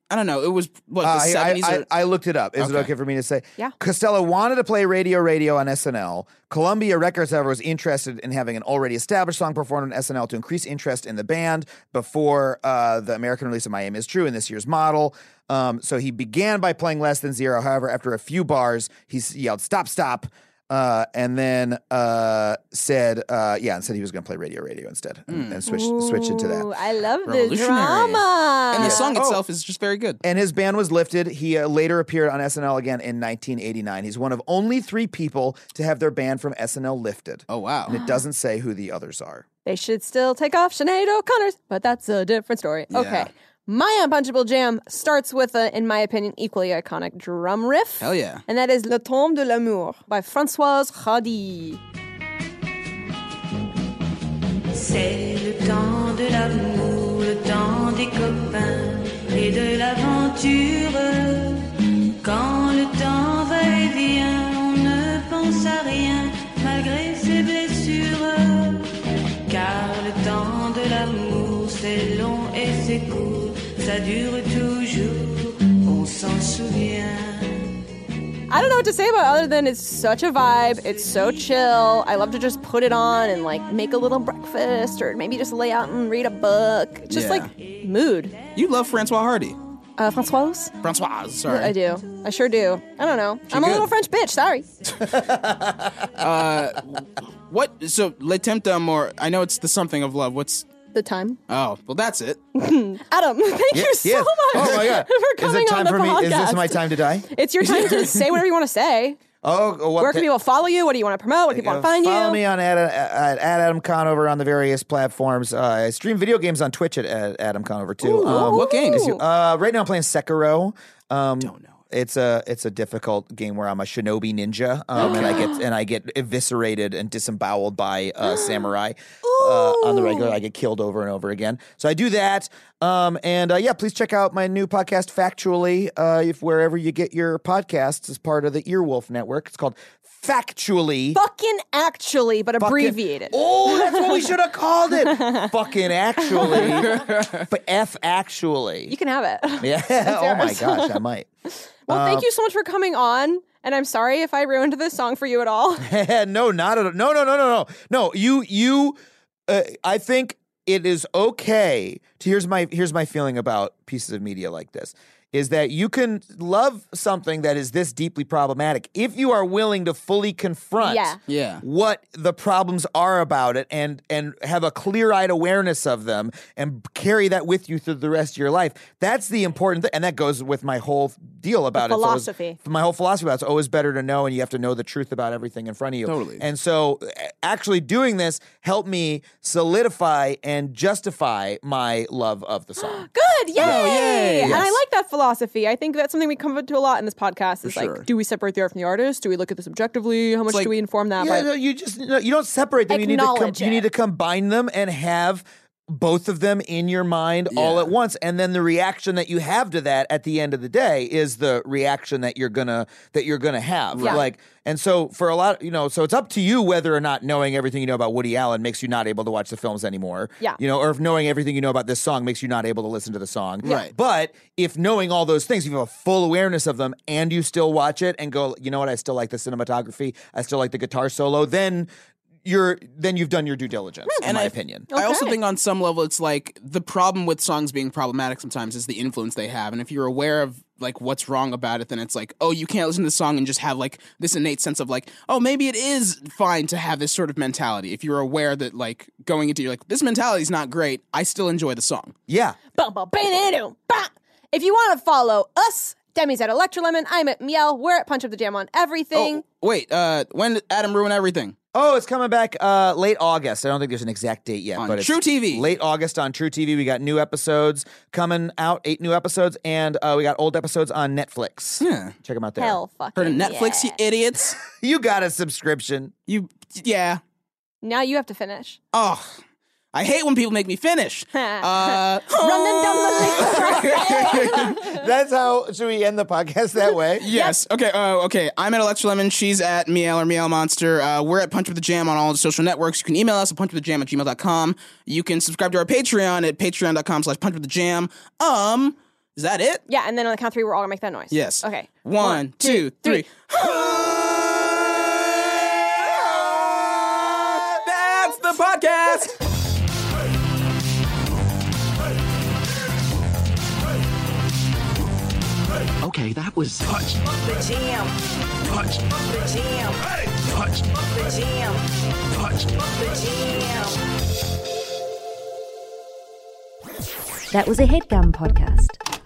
I don't know. It was what
Uh,
the
I,
seventies.
I,
or-
I looked it up. Is it
Okay.
okay for me to say?
Yeah.
Costello wanted to play Radio Radio on S N L. Columbia Records, however, was interested in having an already established song performed on S N L to increase interest in the band before uh, the American release of Miami is True in this year's model. Um, so he began by playing Less Than Zero. However, after a few bars, he s- yelled, "Stop, stop." Uh, and then uh, said, uh, yeah, and said he was going to play Radio Radio instead and, and switch, switch into that.
Ooh, I love the
Revolutionary.
drama.
and the song
Oh.
itself is just very good.
And his band was lifted. He uh, later appeared on S N L again in nineteen eighty-nine. He's one of only three people to have their band from S N L lifted.
Oh wow.
And it doesn't say who the others are.
They should still take off Sinead O'Connor's, but that's a different story. Okay. My Unpunchable Jam starts with a, in my opinion, equally iconic drum riff.
Hell yeah.
And that is Le Tombe de l'Amour by Françoise Hardy.
C'est le temps de l'amour, le temps des copains et de l'aventure. Quand le temps va et vient, on ne pense à rien malgré ses blessures. Car le temps de l'amour, c'est long et c'est court, ça dure toujours, on s'en souvient.
I don't know what to say about it other than it's such a vibe. It's so chill. I love to just put it on and like make a little breakfast or maybe just lay out and read a book. Just
Yeah.
like mood.
You love Francois Hardy.
Uh, Françoise?
Francoise, sorry.
I do. I sure do. I don't know. I'm a
good.
little French bitch. Sorry.
What? So Le Temps d'Amour. I know it's the something of love. What's?
The time.
Oh, well, that's it.
Adam, thank you so
Yes.
much
Oh my God.
for
Is
coming
it time
on the
for me?
podcast.
Is this my time to die?
It's your time to say whatever you want to say.
Oh, what
Where can
pa-
people follow you? What do you want to promote? What do people want to find
Follow
you?
me on at, at, at Adam Conover on the various platforms. Uh, I stream video games on Twitch at, at Adam Conover too. Um,
What games?
Ooh.
Uh, right now I'm playing Sekiro. Um,
Don't know.
It's a it's a difficult game where I'm a shinobi ninja, um, and I get and I get eviscerated and disemboweled by uh, samurai uh, on the regular. I get killed over and over again. So I do that. Um, and uh, yeah, please check out my new podcast, Factually, uh, if wherever you get your podcasts, as part of the Earwolf Network. It's called Factually.
Fucking actually, but
Fucking-
abbreviated.
Oh, that's what we should have called it. Fucking actually. But F actually.
You can have it.
Yeah. Oh my
yours.
gosh, I might.
Well,
Uh,
thank you so much for coming on. And I'm sorry if I ruined this song for you at all.
no, not at all. No, no, no, no, no. No, you, you. Uh, I think it is okay. To, here's my here's my feeling about pieces of media like this. Is that you can love something that is this deeply problematic if you are willing to fully confront
Yeah.
Yeah.
what the problems are about it and and have a clear-eyed awareness of them and carry that with you through the rest of your life. That's the important thing. And that goes with my whole deal about
The
it. It's always-
philosophy.
my whole philosophy about it's always better to know, and you have to know the truth about everything in front of you.
Totally.
And so uh, actually doing this helped me solidify and justify my love of the song.
Good, yay!
yay,
And I
yes.
like that philosophy. I think that's something we come to a lot in this podcast. Is
For
like,
sure.
do we separate the art from the artist? Do we look at this objectively? How much
like-
do we inform that?
Yeah,
by
no, you just no, you don't separate them. You need to com-
Acknowledge
you
it.
need to combine them and have both of them in your mind all
Yeah.
at once, and then the reaction that you have to that at the end of the day is the reaction that you're gonna that you're gonna have.
Yeah.
Like, and so for a lot, you know, so it's up to you whether or not knowing everything you know about Woody Allen makes you not able to watch the films anymore.
Yeah.
you know, or if knowing everything you know about this song makes you not able to listen to the song.
Right.
But if knowing all those things, you have a full awareness of them, and you still watch it and go, you know what, I still like the cinematography, I still like the guitar solo, then you're then you've done your due diligence, in
And
my
I-
opinion.
I also
Okay.
think on some level it's like the problem with songs being problematic sometimes is the influence they have. And if you're aware of like what's wrong about it, then it's like, oh, you can't listen to the song and just have like this innate sense of like, oh, maybe it is fine to have this sort of mentality. If you're aware that like going into you're like, this mentality is not great, I still enjoy the song.
Yeah.
Bum, bum, ba-da-doo, ba. If you want to follow us, Demi's at Electrolemon. I'm at Miel. We're at Punch Up the Jam on everything.
Oh, wait, uh, when did Adam ruin everything?
Oh, it's coming back uh, late August. I don't think there's an exact date yet,
On
but it's
True T V.
Late August on True T V. We got new episodes coming out, eight new episodes, and uh, we got old episodes on Netflix.
Yeah.
Check them out there.
Hell fucking
Heard of Netflix,
yeah.
you idiots?
You got a subscription.
You, yeah.
Now you have to finish.
Oh, I hate when people make me finish. Uh,
Run them down the lake.
That's how. Should we end the podcast that way?
Yes. Okay. Uh, okay. I'm at Electrolemon. She's at Miel or Miel Monster. Uh, we're at Punch with the Jam on all the social networks. You can email us at punchwiththejam at gmail dot com. You can subscribe to our Patreon at patreon dot com slash punch with the jam. Um, Is that it?
Yeah, and then on the count of three, we're all gonna make that noise.
Yes.
Okay.
One, two, three. That's the podcast.
Okay, that was touch.
The jam.
Touch.
The jam.
Touch.
The jam.
Touch.
The jam.
That was a HeadGum podcast.